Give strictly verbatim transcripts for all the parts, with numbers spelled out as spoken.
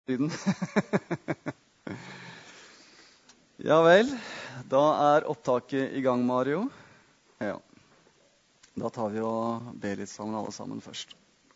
Lyden. Ja vel, da er opptaket i gang, Mario. Ja, da tar vi og ber litt sammen alle sammen først.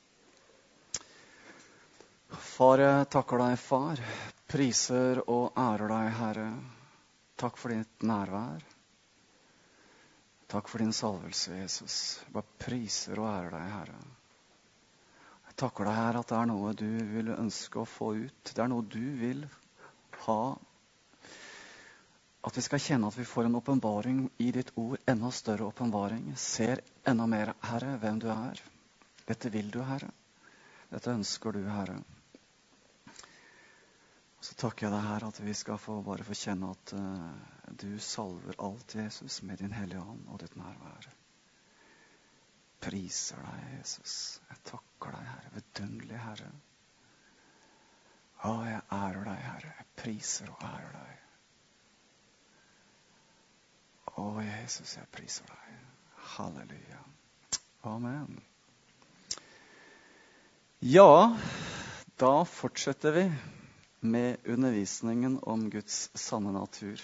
Far, jeg takker deg, far. Priser og ærer deg, Herre. Takk for ditt nærvær. Takk for din salvelse, Jesus. Bare priser og ærer deg, Herre. Jeg takker deg, Herre, at det er noe du vil ønske å få ut. Det er noe du vil ha. At vi skal kjenne at vi får en åpenbaring i ditt ord, enda større åpenbaring. Ser enda mer, Herre, hvem du er. Dette vil du, Herre. Dette ønsker du, Herre. Så takker jeg deg, Herre, at vi skal få bare få kjenne at uh, du salver alt, Jesus, med din hellige ånd og ditt nærvær. Priser deg, Jesus. Jeg takker deg, Herre, vidunderlig, Herre. Å, jeg ærer deg, Herre. Jeg priser og ærer deg. Å, Jesus, jeg priser deg. Halleluja. Amen. Ja, da fortsetter vi med undervisningen om Guds sanne natur.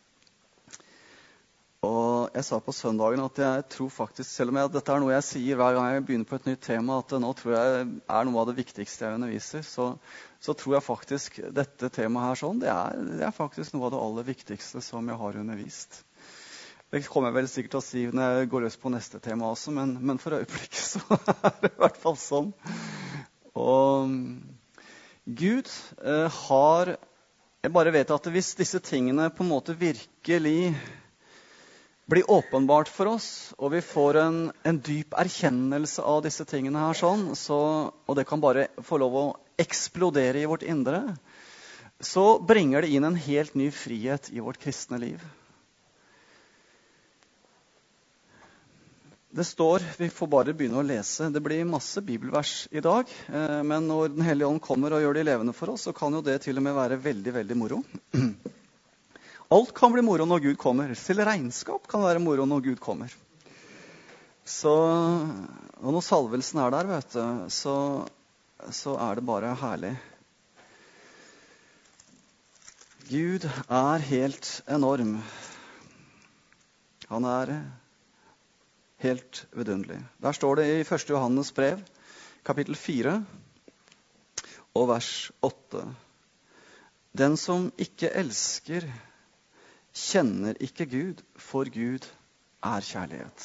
Og jeg sa på søndagen at jeg tror faktisk, selv om jeg, dette er noe jeg sier hver gang jeg begynner på et nytt tema, at nå tror jeg er noe av det viktigste jeg underviser, så, så tror jeg faktisk dette temaet her sånn, det er, det er faktisk noe av det aller viktigste som jeg har undervist. Det kommer jeg vel sikkert til å si når jeg går løs på neste tema også, men, men for øyeblikket så er det i hvert fall sånn. Og Gud eh, har, jeg bare vet at hvis disse tingene på en måte virkelig blir åpenbart for oss, og vi får en, en dyp erkjennelse av disse tingene her sånn, så, og det kan bare få lov å eksplodere i vårt indre, så bringer det inn en helt ny frihet i vårt kristne liv. Det står, vi får bare begynne å lese, det blir masse bibelvers i dag, eh, men når Den hellige ånd kommer og gjør de levende for oss, så kan jo det til og med være veldig, veldig moro. Alt kan bli moro når Gud kommer. Selv regnskap kan være moro når Gud kommer. Så, og når salvelsen er der, vet du, så, så er det bare herlig. Gud er helt enorm. Han er helt vidunderlig. Der står det i første Johannes brev, kapittel fire, og vers åtte. Den som ikke elsker, kjenner ikke Gud, for Gud er kjærlighet.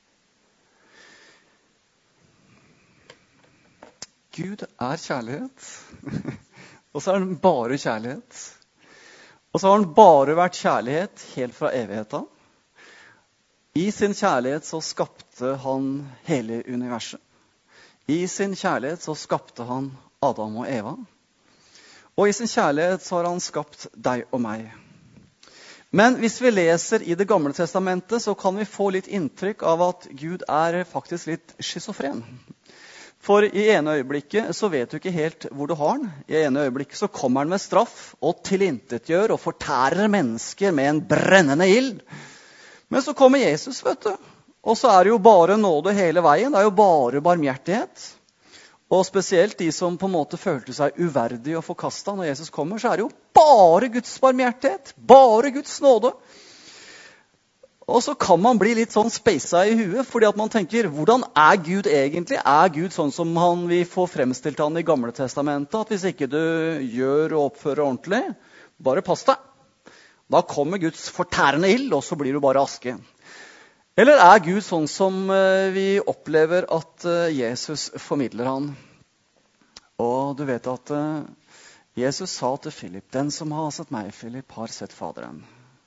Gud er kjærlighet, og så er han bare kjærlighet. Og så har han bare vært kjærlighet helt fra evigheten. I sin kjærlighet så skapte han hele universet. I sin kjærlighet så skapte han Adam og Eva. Og i sin kjærlighet så har han skapt deg og meg. Men hvis vi leser i Det gamle testamentet, så kan vi få litt inntrykk av at Gud er faktisk litt schizofren. For i ene øyeblikket så vet du ikke helt hvor du har han. I ene øyeblikket så kommer han med straff og tilintetgjør og fortærer mennesker med en brennende ild. Men så kommer Jesus, vet du. Og så er det jo bare nåde hele veien. Det er jo bare barmhjertighet. Og spesielt de som på en måte følte seg uverdige og forkastet når Jesus kommer, så er det jo bare Guds barmhjertighet. Bare Guds nåde. Og så kan man bli litt sånn speisa i huet, fordi at man tenker, hvordan er Gud egentlig? Er Gud sånn som han, vi får fremstilt han i Gamle testamentet, at hvis ikke du gjør og oppfører ordentlig, bare pass deg. Da kommer Guds fortærende ild, og så blir du bare aske. Eller er Gud sånn som vi opplever at Jesus formidler han? Og du vet at Jesus sa til Philip, den som har sett meg, Philip, har sett Faderen.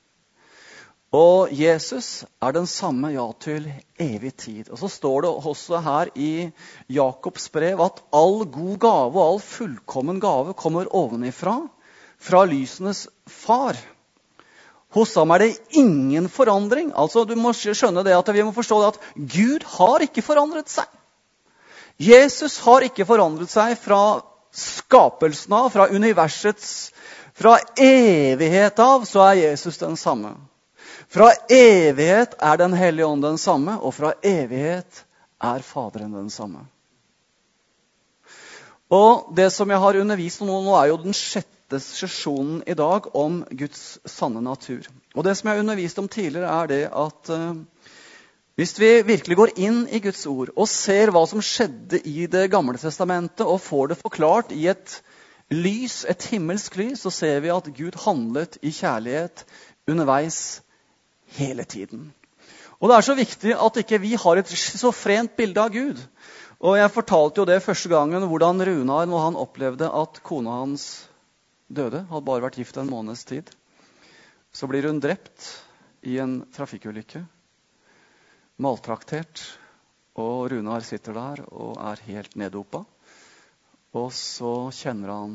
Og Jesus er den samme ja til evig tid. Og så står det også her i Jakobs brev at all god gave og all fullkommen gave kommer ovenifra, fra lysenes far. Hos ham er det ingen forandring. Altså, du må skjønne det at vi må forstå det at Gud har ikke forandret seg. Jesus har ikke forandret seg fra skapelsen av, fra universets, fra evighet av, så er Jesus den samme. Fra evighet er den hellige ånd den samme, og fra evighet er Faderen den samme. Og det som jeg har undervist om nå, nå er jo den sjette sesjonen i dag om Guds sanne natur. Og det som jeg har undervist om tidligere er det at uh, hvis vi virkelig går inn i Guds ord og ser hva som skjedde i det gamle testamentet og får det forklart i et lys, et himmelsk lys, så ser vi at Gud handlet i kjærlighet underveis hele tiden. Og det er så viktig at ikke vi har et schizofrent bilde av Gud. Og jeg fortalte jo det første gangen hvordan Runar, når han opplevde at kona hans døde, hadde bare vært gift en måneds tid, så blir hun drept i en trafikkulykke, maltraktert, og Runar sitter der og er helt neddopa. Og så kjenner han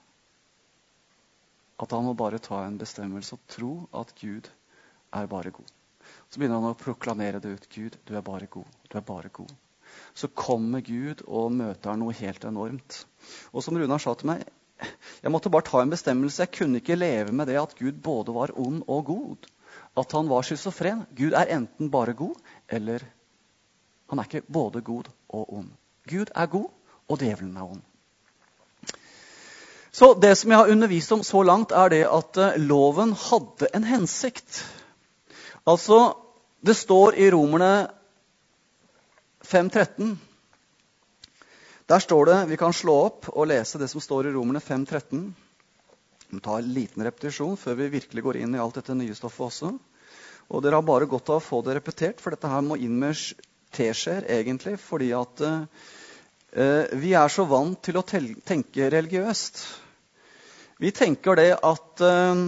at han må bare ta en bestemmelse og tro at Gud er bare god. Så begynner han å proklamere det ut. Gud, du er bare god, du er bare god. Så kommer Gud og møter noe helt enormt. Og som Runar sa til meg, jeg måtte bare ta en bestemmelse. Jeg kunne ikke leve med det at Gud både var ond og god. At han var schizofren. Gud er enten bare god, eller han er ikke både god og ond. Gud er god, og djevelen er ond. Så det som jeg har undervist om så langt, er det at loven hadde en hensikt. Altså, det står i Romerne fem tretten. Der står det, vi kan slå opp og lese det som står i Romerne fem tretten. Vi tar en liten repetisjon før vi virkelig går inn i alt dette nye stoffet også. Og dere har bare godt av å få det repetert, for dette her må inn med teskjeer egentlig, fordi at eh, vi er så vant til å tenke religiøst. Vi tenker det at eh,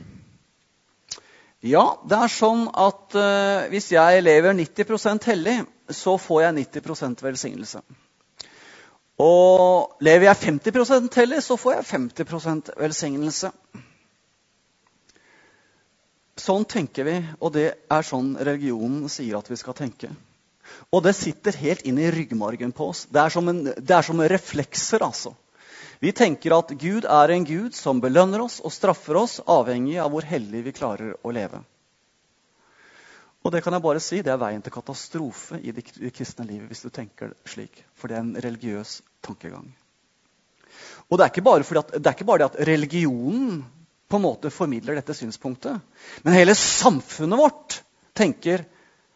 ja, det er sånn at eh, hvis jeg lever nitti prosent hellig, så får jeg nitti prosent velsignelse. Og lever jeg femti prosent hellig, så får jeg femti prosent velsignelse. Sånn tenker vi, og det er sånn religionen sier at vi skal tenke. Og det sitter helt inn i ryggmargen på oss. Det er som, en, det er som reflekser, altså. Vi tenker at Gud er en Gud som belønner oss og straffer oss, avhengig av hvor hellig vi klarer å leve. Og det kan jeg bare si, det er veien til katastrofe i det kristne livet, hvis du tenker slik. For det er en religiøs tankegang. Og det er ikke bare, fordi at, det er ikke bare det at religionen på en måte formidler dette synspunktet, men hele samfunnet vårt tenker,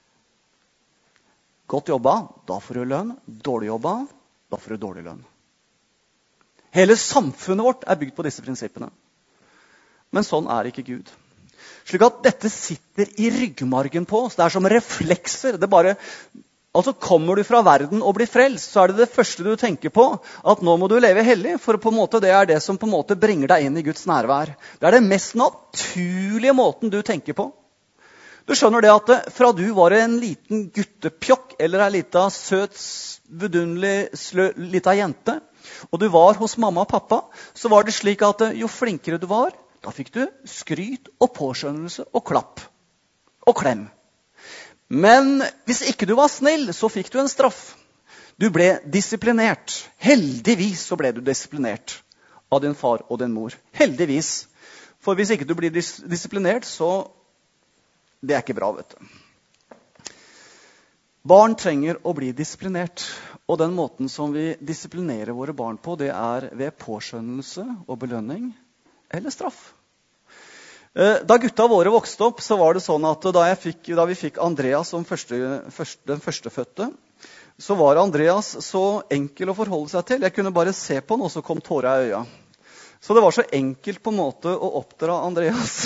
godt jobba, da får du lønn, dårlig jobba, da får du dårlig lønn. Hele samfunnet vårt er bygd på disse prinsippene. Men sånn er ikke Gud. Slik at dette sitter i ryggmargen på oss. Det er som reflekser. Det bare, altså kommer du fra verden og blir frelst, så er det det første du tenker på, at nå må du leve hellig, for på en måte det er det som på en måte bringer deg inn i Guds nærvær. Det er det mest naturlige måten du tenker på. Du skjønner det at fra du var en liten guttepjokk, eller en liten søt, vidunderlig, slø, liten jente, og du var hos mamma og pappa, så var det slik at jo flinkere du var, da fikk du skryt og påskjønnelse og klapp og klem. Men hvis ikke du var snill, så fikk du en straff. Du ble disiplinert. Heldigvis så ble du disiplinert av din far og din mor. Heldigvis. For hvis ikke du blir dis- disiplinert, så det er ikke bra, vet du. Barn trenger å bli disiplinert. Og den måten som vi disiplinerer våre barn på, det er ved påskjønnelse og belønning eller straff. Da gutta våre vokste opp, så var det sånn at da, jeg fikk, da vi fikk Andreas som første, første, den førstefødte, så var Andreas så enkel å forholde seg til. Jeg kunne bare se på han, og så kom tårer i øya. Så det var så enkelt på en måte å oppdra Andreas.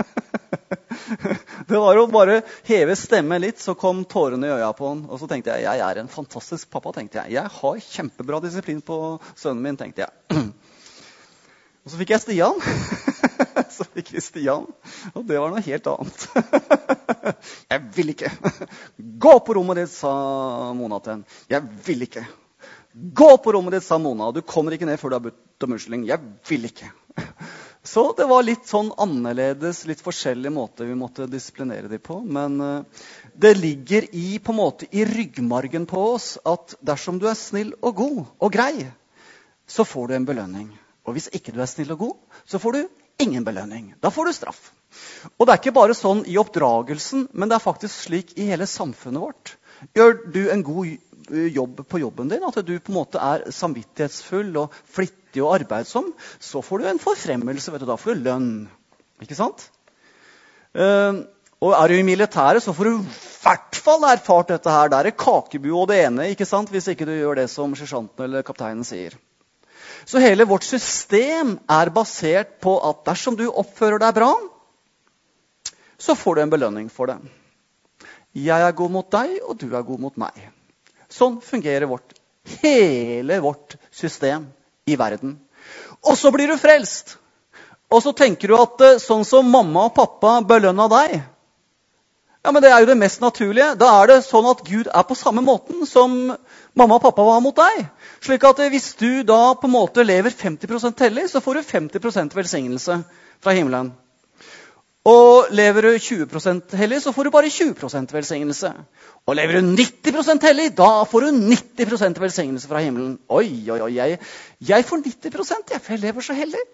Det var å bare heve stemmen litt, så kom tårene i øya på han. Og så tenkte jeg, jeg er en fantastisk pappa, tenkte jeg. Jeg har kjempebra disiplin på sønnen min, tenkte jeg. Og så fikk jeg Stian. Så fikk vi Stian, og det var noe helt annet. Jeg vil ikke. Gå på rommet ditt, sa Mona til henne. Jeg vil ikke. Gå på rommet ditt, sa Mona. Du kommer ikke ned før du har budt om unnskyldning. Jeg vil ikke. Så det var litt sånn annerledes, litt forskjellige måter vi måtte disiplinere dem på. Men det ligger i, på en måte, i ryggmargen på oss at dersom du er snill og god og grei, så får du en belønning. Og hvis ikke du er snill og god, så får du ingen belønning. Da får du straff. Og det er ikke bare sånn i oppdragelsen, men det er faktisk slik i hele samfunnet vårt. Gjør du en god jobb på jobben din, at du på en måte er samvittighetsfull og flittig og arbeidsom, så får du en forfremmelse, vet du, da får du lønn. Ikke sant? Uh, og er du i militæret, så får du i hvert fall erfart dette her. Der er kakebu og det ene, ikke sant? Hvis ikke du gjør det som sersjanten eller kapteinen sier. Så hele vårt system er basert på at dersom du oppfører deg bra, så får du en belønning for det. Jeg er god mot deg, og du er god mot meg. Sånn fungerer vårt, hele vårt system i verden. Og så blir du frelst. Og så tenker du at sånn som mamma og pappa belønna deg, ja, men det er jo det mest naturlige. Da er det sånn at Gud er på samme måten som mamma og pappa var mot deg. Slik at hvis du da på en måte lever femti prosent hellig, så får du femti prosent velsignelse fra himmelen. Og lever du tjue prosent hellig, så får du bare tjue prosent velsignelse. Og lever du nitti prosent hellig, da får du nitti prosent velsignelse fra himmelen. Oi, oi, oi, jeg, jeg får nitti prosent, jeg, for jeg lever så hellig.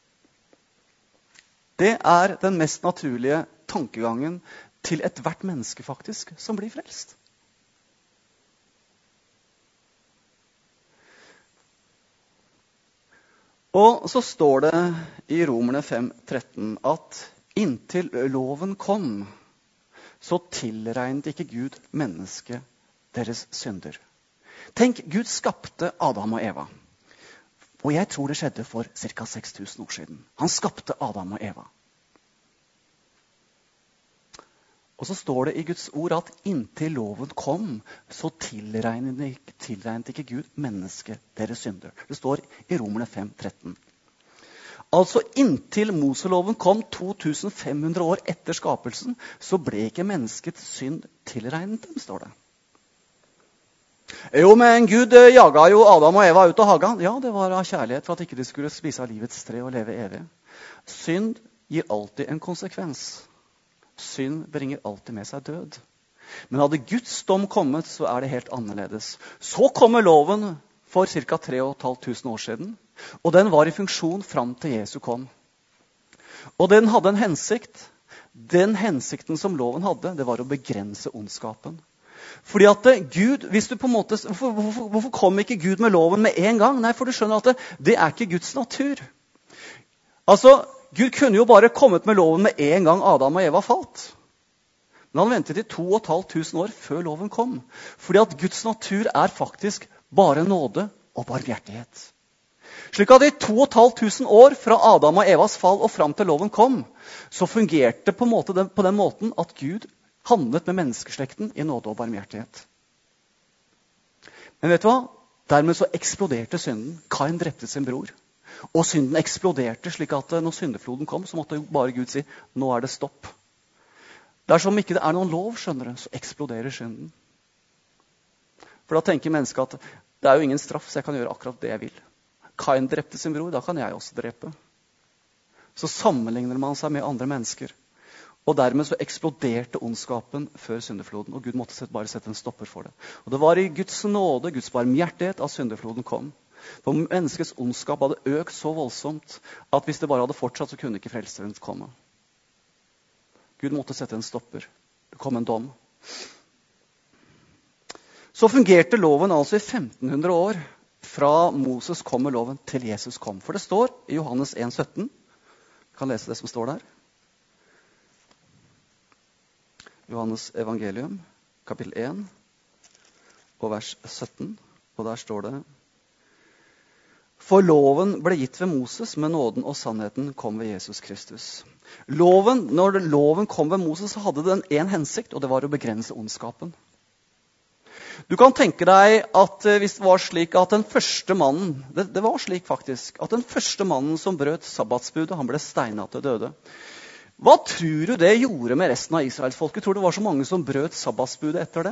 Det er den mest naturlige tankegangen til et hvert menneske faktisk som blir frelst. Og så står det i Romerne fem tretten at inntil loven kom, så tilregnet ikke Gud mennesket deres synder. Tenk, Gud skapte Adam og Eva. Og jeg tror det skjedde for ca seks tusen år siden. Han skapte Adam og Eva. Og så står det i Guds ord at inntil loven kom, så tilregnet, tilregnet ikke Gud mennesket deres synder. Det står i Romerne fem tretten. Altså inntil Moseloven kom to tusen fem hundre år etter skapelsen, så ble ikke menneskets synd tilregnet dem, står det. Jo, men Gud jaga jo Adam og Eva ut av hagen. Ja, det var av kjærlighet for at ikke de skulle spise av livets tre og leve evig. Synd gir alltid en konsekvens. Synd bringer alltid med seg død. Men hadde Guds dom kommet, så er det helt annerledes. Så kommer loven for ca tre tusen fem hundre år siden, og den var i funksjon fram til Jesus kom. Og den hadde en hensikt. Den hensikten som loven hadde, det var å begrense ondskapen. Fordi at Gud, hvis du på en måte, hvorfor, hvorfor, hvorfor kom ikke Gud med loven med en gang? Nei, for du skjønner at det, det er ikke Guds natur. Altså, Gud kunne jo bare kommet med loven med en gang Adam og Eva falt. Men han ventet i to og et halvt tusen år før loven kom. Fordi at Guds natur er faktisk bare nåde og barmhjertighet. Slik at i to og et halvt tusen år fra Adam og Evas fall og fram til loven kom, så fungerte på, måte den, på den måten at Gud handlet med menneskeslekten i nåde og barmhjertighet. Men vet du hva? Dermed så eksploderte synden. Kain drepte sin bror. Og synden eksploderte slik at når syndefloden kom, så måtte bare Gud si, nå er det stopp. Dersom ikke det er noen lov, skjønner du, så eksploderer synden. For da tenker mennesket at det er jo ingen straff, så jeg kan gjøre akkurat det jeg vil. Kain drepte sin bror, da kan jeg også drepe. Så sammenligner man seg med andre mennesker. Og dermed så eksploderte ondskapen før syndefloden, og Gud måtte bare sette en stopper for det. Og det var i Guds nåde, Guds barmhjertighet, at syndefloden kom. For menneskets ondskap hadde økt så voldsomt at hvis det bare hadde fortsatt, så kunne ikke frelseren komme. Gud måtte sette en stopper. Det kom en dom. Så fungerte loven altså i femten hundre år fra Moses kom med loven til Jesus kom. For det står i Johannes en sytten. Jeg kan lese det som står der. Johannes evangelium, kapittel en, og vers sytten. Og der står det: For loven ble gitt ved Moses, men nåden og sannheten kom ved Jesus Kristus. Loven, når loven kom ved Moses, så hadde den en hensikt, og det var å begrense ondskapen. Du kan tenke deg at hvis det var slik at den første mannen, det, det var slik faktisk, at den første mannen som brøt sabbatsbudet, han ble steinet til døde. Hva tror du det gjorde med resten av Israelsfolket? Tror du det var så mange som brøt sabbatsbudet etter det?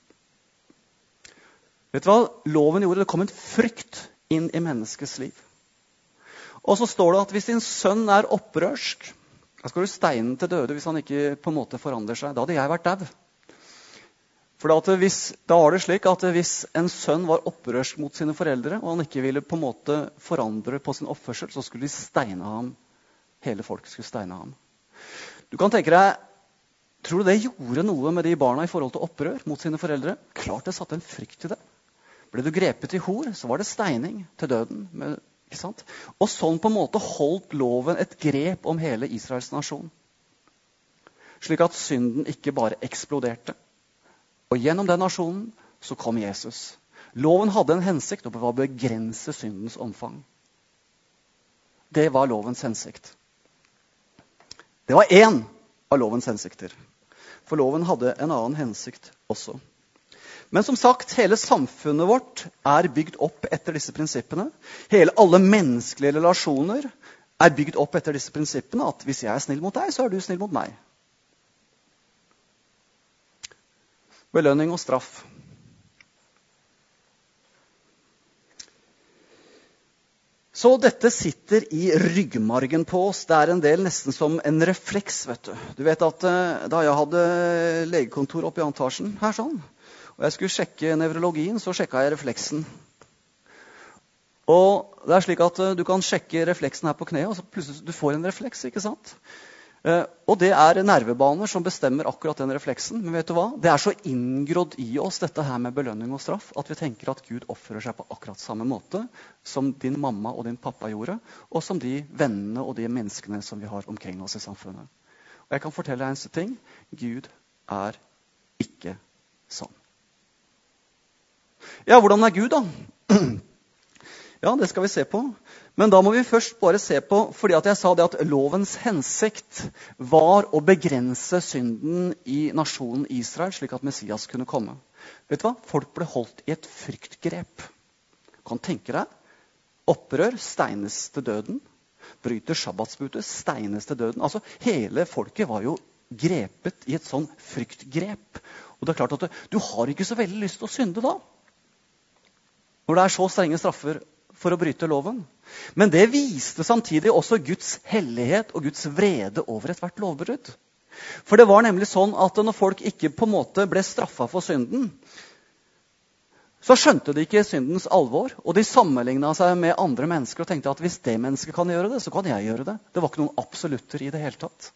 Vet du hva loven gjorde? Det kom en frykt inn i menneskets liv. Og så står det at hvis din sønn er opprørsk, da skal du steine til døde hvis han ikke på en måte forandrer seg. Da hadde jeg vært dau. For da, hvis, da var det slik at hvis en sønn var opprørsk mot sine foreldre, og han ikke ville på en måte forandre på sin oppførsel, så skulle de steine ham. Hele folket skulle steine ham. Du kan tenke deg, Tror du det gjorde noe med de barna i forhold til opprør mot sine foreldre? Klart det satte en frykt i det. Ble du grepet i hor, så var det steining til døden. Med, ikke sant? Og sånn på en måte holdt loven et grep om hele Israels nasjon. Slik at synden ikke bare eksploderte. Og gjennom den nasjonen så kom Jesus. Loven hadde en hensikt, og det var å begrense syndens omfang. Det var lovens hensikt. Det var én av lovens hensikter. For loven hadde en annen hensikt også. Men som sagt, hele samfunnet vårt er bygd opp etter disse prinsippene. Hele, alle menneskelige relasjoner er bygd opp etter disse prinsippene. At hvis jeg er snill mot deg, så er du snill mot meg. Belønning og straff. Så dette sitter i ryggmargen på oss. Det er en del nesten som en refleks, vet du. Du vet at da jeg hadde legekontor oppe i antasjen her sånn, og jeg skulle sjekke nevrologien, så sjekket jeg refleksen. Og det er slik at du kan sjekke refleksen her på kneet, og så plutselig du får en refleks, ikke sant? Og det er nervebaner som bestemmer akkurat den refleksen. Men vet du hva? Det er så inngrodd i oss dette her med belønning og straff, at vi tenker at Gud oppfører seg på akkurat samme måte som din mamma og din pappa gjorde, og som de vennene og de menneskene som vi har omkring oss i samfunnet. Og jeg kan fortelle deg en ting. Gud er ikke sånn. Ja, hvordan er Gud da? Ja, det skal vi se på. Men da må vi først bare se på, fordi at jeg sa det at lovens hensikt var å begrense synden i nasjonen Israel, slik at Messias kunne komme. Vet du hva? Folk ble holdt i et fryktgrep. Kan tenke deg, opprør, steines til døden. Bryter sabbatsbudet, steines til døden. Altså, hele folket var jo grepet i et sånn fryktgrep. Og det er klart at du, du har ikke så veldig lyst til å synde da. Når det er så strenge straffer for å bryte loven. Men det viste samtidig også Guds hellighet og Guds vrede over et hvert lovbrudd. For det var nemlig sånn at når folk ikke på en måte ble straffet for synden, så skjønte de ikke syndens alvor, og de sammenlignet seg med andre mennesker og tenkte at hvis det mennesket kan gjøre det, så kan jeg gjøre det. Det var ikke noen absolutter i det hele tatt.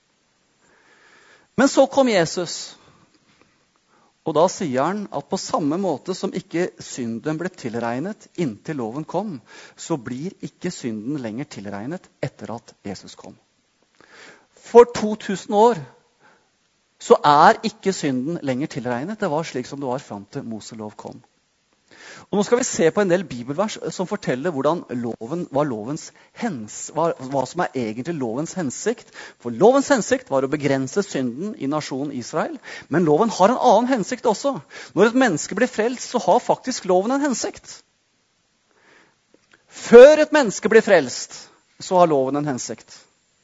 Men så kom Jesus. Og da sier han at på samme måte som ikke synden ble tilregnet inntil loven kom, så blir ikke synden lenger tilregnet etter at Jesus kom. For to tusen år så er ikke synden lenger tilregnet. Det var slik som det var frem til Moselov kom. Og nå skal vi se på en del bibelvers som forteller hvordan loven, hva, lovens hens, hva, hva som er egentlig lovens hensikt. For lovens hensikt var å begrense synden i nasjonen Israel. Men loven har en annen hensikt også. Når et menneske blir frelst, så har faktisk loven en hensikt. Før et menneske blir frelst, så har loven en hensikt.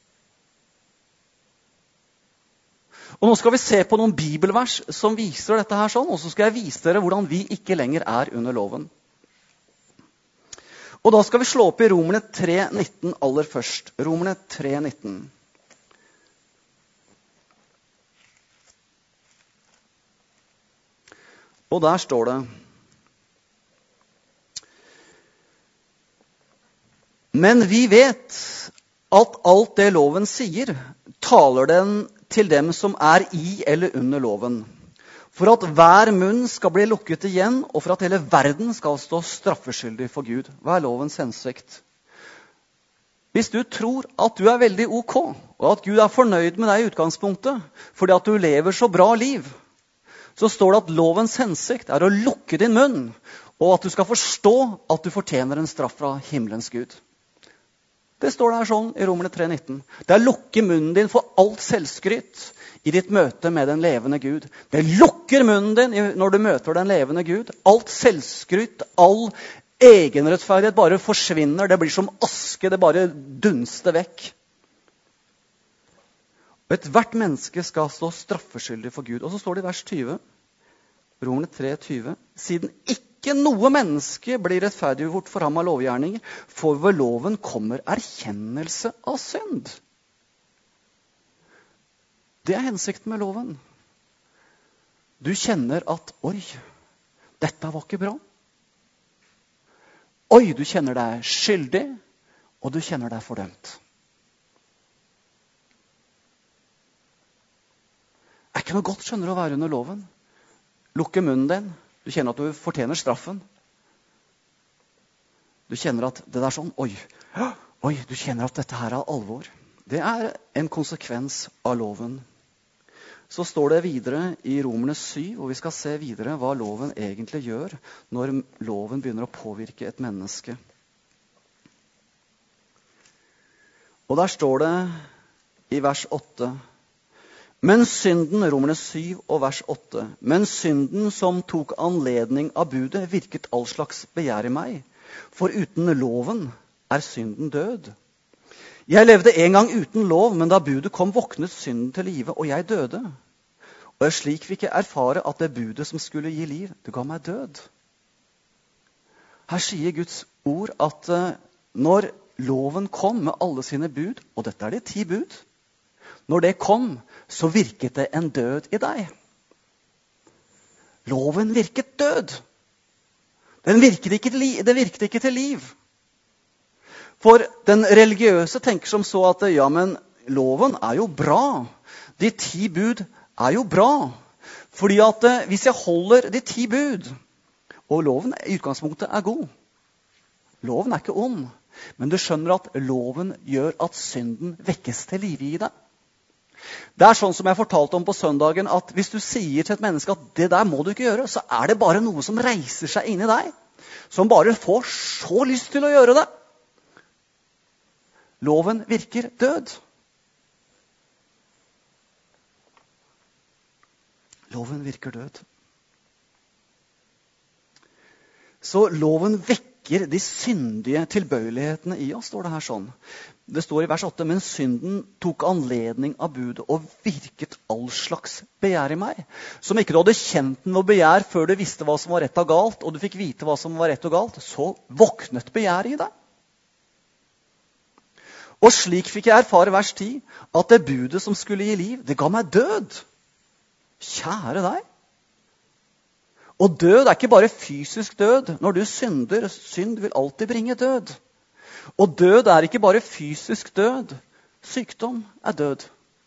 Og nå skal vi se på noen bibelvers som viser dette her sånn, og så skal jeg vise dere hvordan vi ikke lenger er under loven. Og da skal vi slå opp i Romerne tre nitten aller først. Romerne tre nitten. Og der står det: Men vi vet at alt det loven sier, taler den til dem som er i eller under loven, for at hver munn skal bli lukket igjen, og for at hele verden skal stå straffeskyldig for Gud. Hva er lovens hensikt? Hvis du tror at du er veldig ok, og at Gud er fornøyd med deg i utgangspunktet, fordi at du lever så bra liv, så står det at lovens hensikt er å lukke din munn, og at du skal forstå at du fortjener en straff fra himmelens Gud. Det står der sånn i Romerne tre nitten. Det er lukke munnen din for alt selvskryt i ditt møte med den levende Gud. Det lukker munnen din når du møter den levende Gud. Alt selvskryt, all egenrettferdighet bare forsvinner. Det blir som aske, det bare dunster vekk. Og et hvert menneske skal stå straffeskyldig for Gud. Og så står det i vers tyve. Romerne tre tyve. Siden ikke Ikke noe menneske blir rettferdiggjort for ham av lovgjerninger, for ved loven kommer erkjennelse av synd. Det er hensikten med loven. Du kjenner at, oi, dette var ikke bra. Oi, du kjenner deg skyldig, og du kjenner deg fordømt. ikke noe godt, skjønner du, å være under loven. Lukke munnen din. Du kjenner at du fortjener straffen. Du kjenner at det der sånn, oi, oi, du kjenner at dette her er alvor. Det er en konsekvens av loven. Så står det videre i Romerne syv, og vi skal se videre hva loven egentlig gjør når loven begynner å påvirke et menneske. Og der står det i vers åtte, men synden, Romerne syv og vers åtte, men synden som tok anledning av budet, virket all slags begjær i meg. For uten loven er synden død. Jeg levde en gang uten lov, men da budet kom, våknet synden til live, og jeg døde. Og slik fikk jeg erfare at det budet som skulle gi liv, det ga meg død. Her sier Guds ord at når loven kom med alle sine bud, og dette er de ti bud, når det kom, så virket det en død i deg. Loven virket død. Den virket ikke, det virket ikke til liv. For den religiøse tenker som så at ja, men loven er jo bra. De ti bud er jo bra. Fordi at hvis jeg holder de ti bud, og loven i utgangspunktet er god. Loven er ikke ond, men du skjønner at loven gjør at synden vekkes til live i deg. Det er sånn som jeg fortalte om på søndagen, at hvis du sier til et menneske at det der må du ikke gjøre, så er det bare noe som reiser seg inn i deg, som bare får så lyst til å gjøre det. Loven virker død. Loven virker død. Så loven vekker de syndige tilbøyelighetene i oss, står det her sånn. Det står i vers åtte, men synden tok anledning av budet og virket all slags begjær i meg. Som ikke du hadde kjent noe begjær før du visste hva som var rett og galt, og du fikk vite hva som var rett og galt, så våknet begjær i deg. Og slik fikk jeg erfare vers ti, at det budet som skulle gi liv, det ga meg død. Kjære deg. Og død er ikke bare fysisk død. Når du synder, synd vil alltid bringe død. Og død er ikke bare fysisk død. Sykdom er død.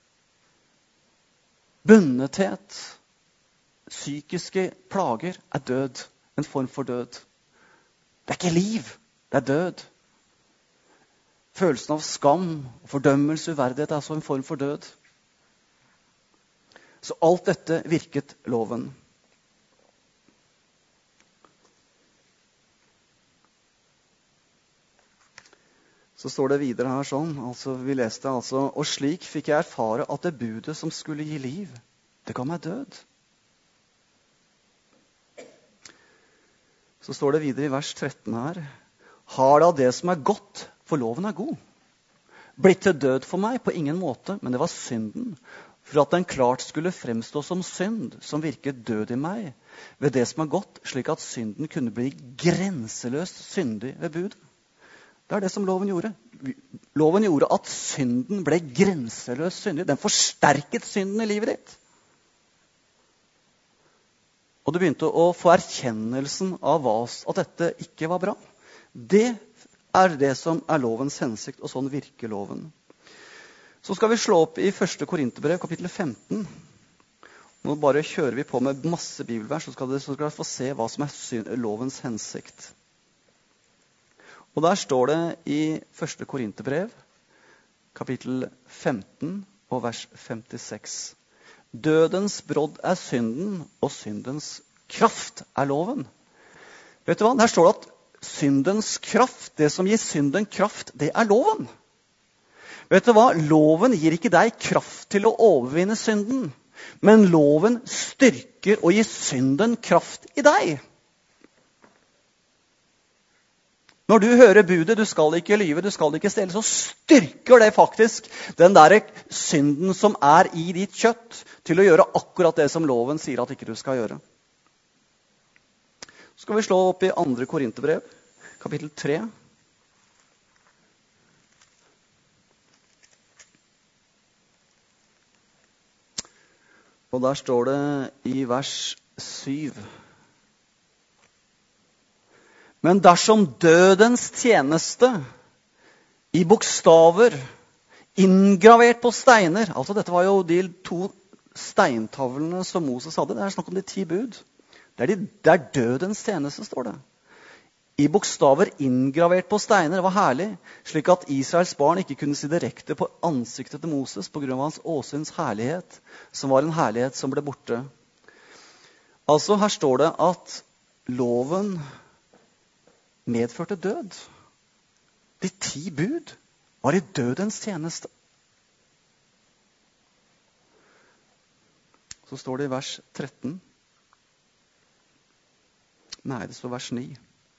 Bundethet, psykiske plager er død. En form for død. Det er ikke liv, det er død. Følelsen av skam, fordømmelse, uverdighet er altså en form for død. Så alt dette virket loven. Så står det videre her sånn, altså vi leste altså, og slik fikk jeg erfare at det budet som skulle gi liv, det ga meg død. Så står det videre i vers tretten her, har da det som er godt, for loven er god, blitt til død for meg på ingen måte, men det var synden, for at den klart skulle fremstå som synd, som virket død i meg, ved det som er godt, slik at synden kunne bli grenseløst syndig ved budet. Det er det som loven gjorde. Loven gjorde at synden ble grenseløst syndig. Den forsterket synden i livet ditt. Og du begynte å få erkjennelsen av at dette ikke var bra. Det er det som er lovens hensikt, og sånn virker loven. Så skal vi slå opp i første Korinterbrev, kapittel femten. Nå bare kjører vi på med masse bibelvers, så skal dere, så skal dere få se hva som er lovens hensikt. Og der står det i første Korinterbrev, kapittel femten og vers femtiseks. Dødens brodd er synden, og syndens kraft er loven. Vet du hva? Der står det at syndens kraft, det som gir synden kraft, det er loven. Vet du hva? Loven gir ikke deg kraft til å overvinne synden, men loven styrker og gir synden kraft i deg. Når du hører budet, du skal ikke lyve, du skal ikke stjele, så styrker det faktisk den der synden som er i ditt kjøtt til å gjøre akkurat det som loven sier at ikke du skal gjøre. Så skal vi slå opp i andre Korinterbrev, kapittel tre. Og der står det i vers syv. Men dersom dødens tjeneste i bokstaver, inngravert på steiner, altså dette var jo de to steintavlene som Moses hadde, det er snakk om de ti bud. Det er, de, det er dødens tjeneste, står det. I bokstaver inngravert på steiner, det var herlig, slik at Israels barn ikke kunne si direkte på ansiktet til Moses på grunn av hans åsyns herlighet, som var en herlighet som ble borte. Altså, her står det at loven medførte død. De ti bud var i dødens tjeneste. Så står det i vers tretten. Nei, det står vers ni.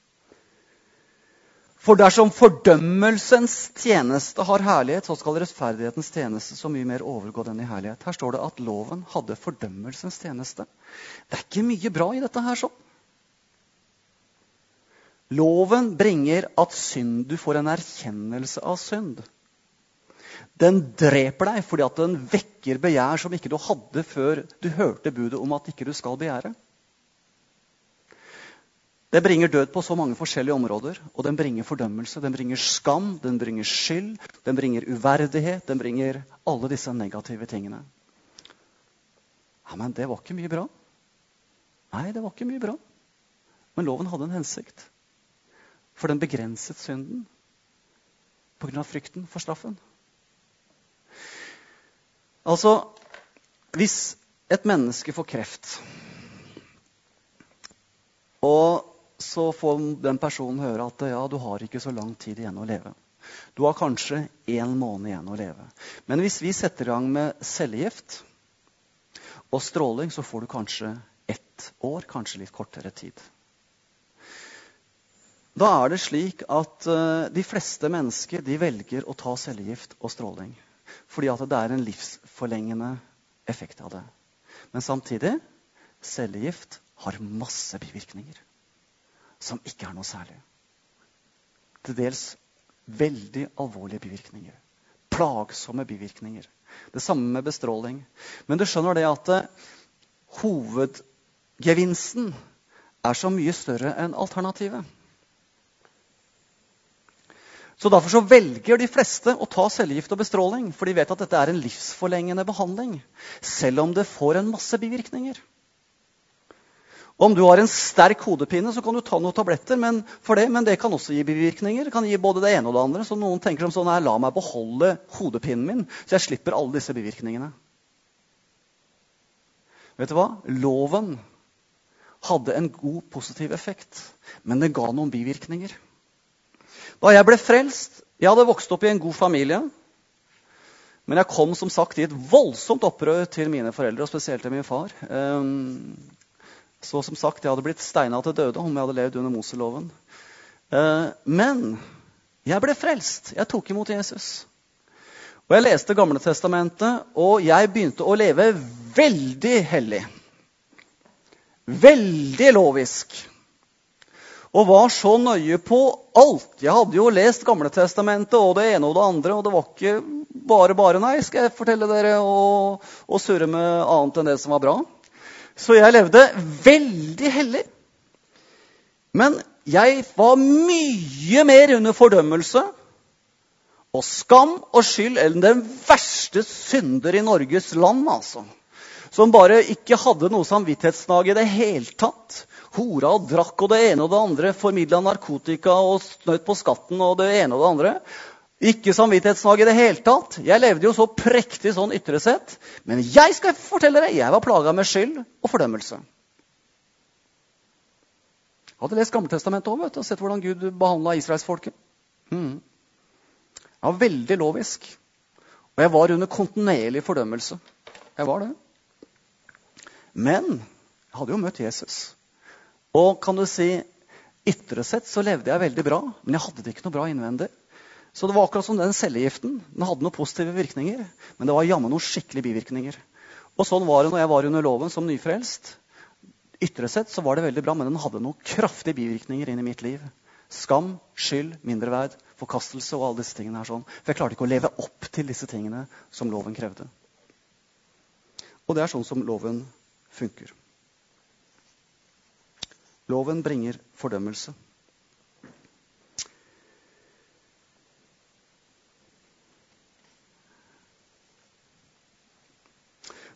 For dersom fordømmelsens tjeneste har herlighet, så skal rettferdighetens tjeneste så mye mer overgå den i herlighet. Her står det at loven hadde fordømmelsens tjeneste. Det er ikke mye bra i dette her sånn. Loven bringer at synd, du får en erkjennelse av synd. Den dreper deg fordi at den vekker begjær som ikke du hadde før du hørte budet om at ikke du skal begjære. Det bringer død på så mange forskjellige områder, og den bringer fordømmelse, den bringer skam, den bringer skyld, den bringer uverdighet, den bringer alle disse negative tingene. Ja, men det var ikke mye bra. Nei, det var ikke mye bra. Men loven hadde en hensikt. For den begrenset synden på grunn av frykten for straffen. Altså, hvis et menneske får kreft, og så får den personen høre at ja, du har ikke så lang tid igjen å leve. Du har kanskje en måned igjen å leve. Men hvis vi setter i gang med cellegift og stråling, så får du kanskje ett år, kanskje litt kortere tid. Da er det slik at uh, de fleste mennesker de velger å ta cellegift og stråling. Fordi at det er en livsforlengende effekt av det. Men samtidig, cellegift har masse bivirkninger som ikke er noe særlig. Til dels veldig alvorlige bivirkninger. Plagsomme bivirkninger. Det samme med bestråling. Men du skjønner det at uh, hovedgevinsten er så mye større enn alternativet. Så derfor så velger de fleste å ta cellegift og bestråling, for de vet at dette er en livsforlengende behandling, selv om det får en masse bivirkninger. Om du har en sterk hodepine, så kan du ta noen tabletter men for det, men det kan også gi bivirkninger. Det kan gi både det ene og det andre, så noen tenker som sånn, la meg beholde hodepinen min, så jeg slipper alle disse bivirkningene. Vet du hva? Loven hadde en god positiv effekt, men det ga noen bivirkninger. Da jeg ble frelst, jeg hadde vokst opp i en god familie, men jeg kom som sagt i et voldsomt opprør til mine foreldre, og spesielt til min far. Så som sagt, jeg hadde blitt steinet til døde om jeg hadde levd under Moseloven. Men jeg ble frelst, jeg tok imot Jesus. Og jeg leste Gamle Testamentet, og jeg begynte å leve veldig hellig. Veldig lovisk. Og var så nøye på alt. Jeg hadde jo lest Gamle Testamentet og det ene og det andre, og det var ikke bare bare, nei, skal jeg fortelle dere, og, og surre med annet enn det som var bra. Så jeg levde veldig hellig. Men jeg var mye mer under fordømmelse og skam og skyld enn den verste synder i Norges land, altså. Som bare ikke hadde noe samvittighetsnag i det hele tatt. Hora og drakk og det ene og det andre, formidlet narkotika og snøtt på skatten og det ene og det andre. Ikke samvittighetsnag i det hele tatt. Jeg levde jo så prektig sånn ytre sett. Men jeg skal fortelle deg, jeg var plaget med skyld og fordømmelse. Jeg hadde lest Gammeltestamentet også, vet du, og sett hvordan Gud behandlet Israelsfolket. Mm. Jeg var veldig lovisk. Og jeg var under kontinuerlig fordømmelse. Jeg var det. Men jeg hadde jo møtt Jesus. Og kan du si, ytre sett så levde jeg veldig bra, men jeg hadde det ikke noe bra innvendig. Så det var akkurat som den cellegiften. Den hadde noen positive virkninger, men det var jammen noen skikkelige bivirkninger. Og sånn var det når jeg var under loven som nyfrelst. Ytre sett så var det veldig bra, men den hadde noen kraftige bivirkninger inn i mitt liv. Skam, skyld, mindreverd, forkastelse og alle disse tingene her sånn. For jeg klarte ikke å leve opp til disse tingene som loven krevde. Og det er sånn som loven funker. Loven bringer fordømmelse.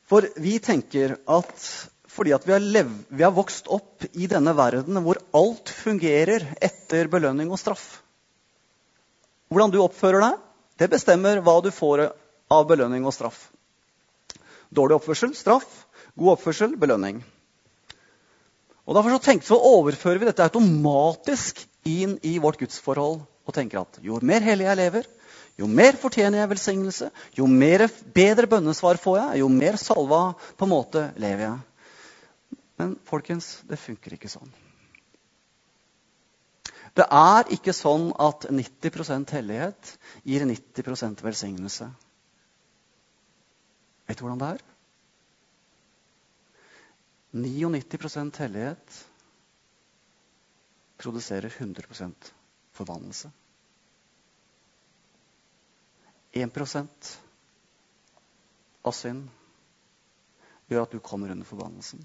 For vi tenker at fordi at vi har, lev, vi har vokst opp i denne verden hvor alt fungerer etter belønning og straff. Hvordan du oppfører deg, det bestemmer hva du får av belønning og straff. Dårlig oppførsel, straff. God oppførsel, belønning. Og derfor så, tenker, så overfører vi dette automatisk inn i vårt gudsforhold og tenker at jo mer hellig jeg lever, jo mer fortjener jeg velsignelse, jo mer, bedre bønnesvar får jeg, jo mer salva på en måte lever jeg. Men folkens, det funker ikke sånn. Det er ikke sånn at nitti prosent hellighet gir nitti prosent velsignelse. Vet du hvordan det er? nittini prosent hellighet produserer hundre prosent forbannelse. en prosent av synd gjør at du kommer under forbannelsen.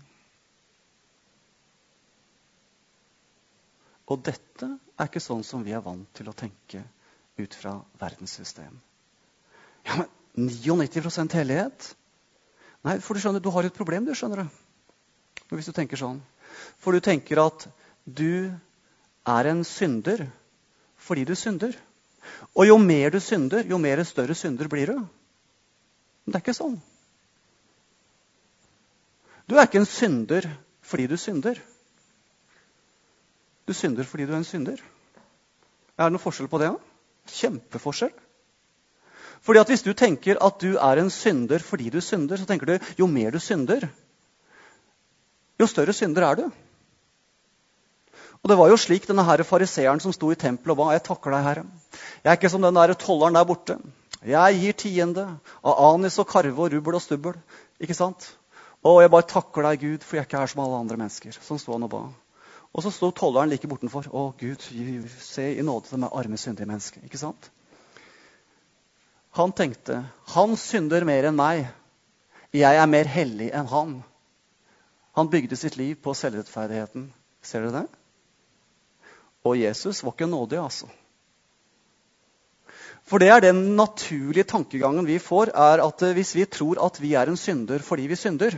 Og dette er ikke sånn som vi er vant til å tenke ut fra verdenssystem. Ja, men nittini prosent hellighet? Nei, for du skjønner, du har et problem, du skjønner det. Hvis du tenker sånn. For du tenker at du er en synder fordi du synder. Og jo mer du synder, jo mer større synder blir du. Men det er ikke sånn. Du er ikke en synder fordi du synder. Du synder fordi du er en synder. Er det noen forskjell på det? Kjempeforskjell. Fordi at hvis du tenker at du er en synder fordi du synder, så tenker du jo mer du synder, jo større synder er du. Og det var jo slik denne her fariseeren som sto i tempelet og ba, jeg takker deg, Herre. Jeg er ikke som den der tolleren der borte. Jeg gir tiende av anis og karve og rubbel og stubbel. Ikke sant? Og jeg bare takker deg, Gud, for jeg ikke er som alle andre mennesker. Sånn sto han og ba. Og så sto tolleren like bortenfor. Å, Gud, se i nåde til meg arme syndige mennesker. Ikke sant? Han tenkte, han synder mer enn meg. Jeg er mer hellig enn han. Han bygde sitt liv på selvrettferdigheten. Ser dere det? Og Jesus var ikke nådig, altså. For det er den naturlige tankegangen vi får, er at hvis vi tror at vi er en synder fordi vi synder,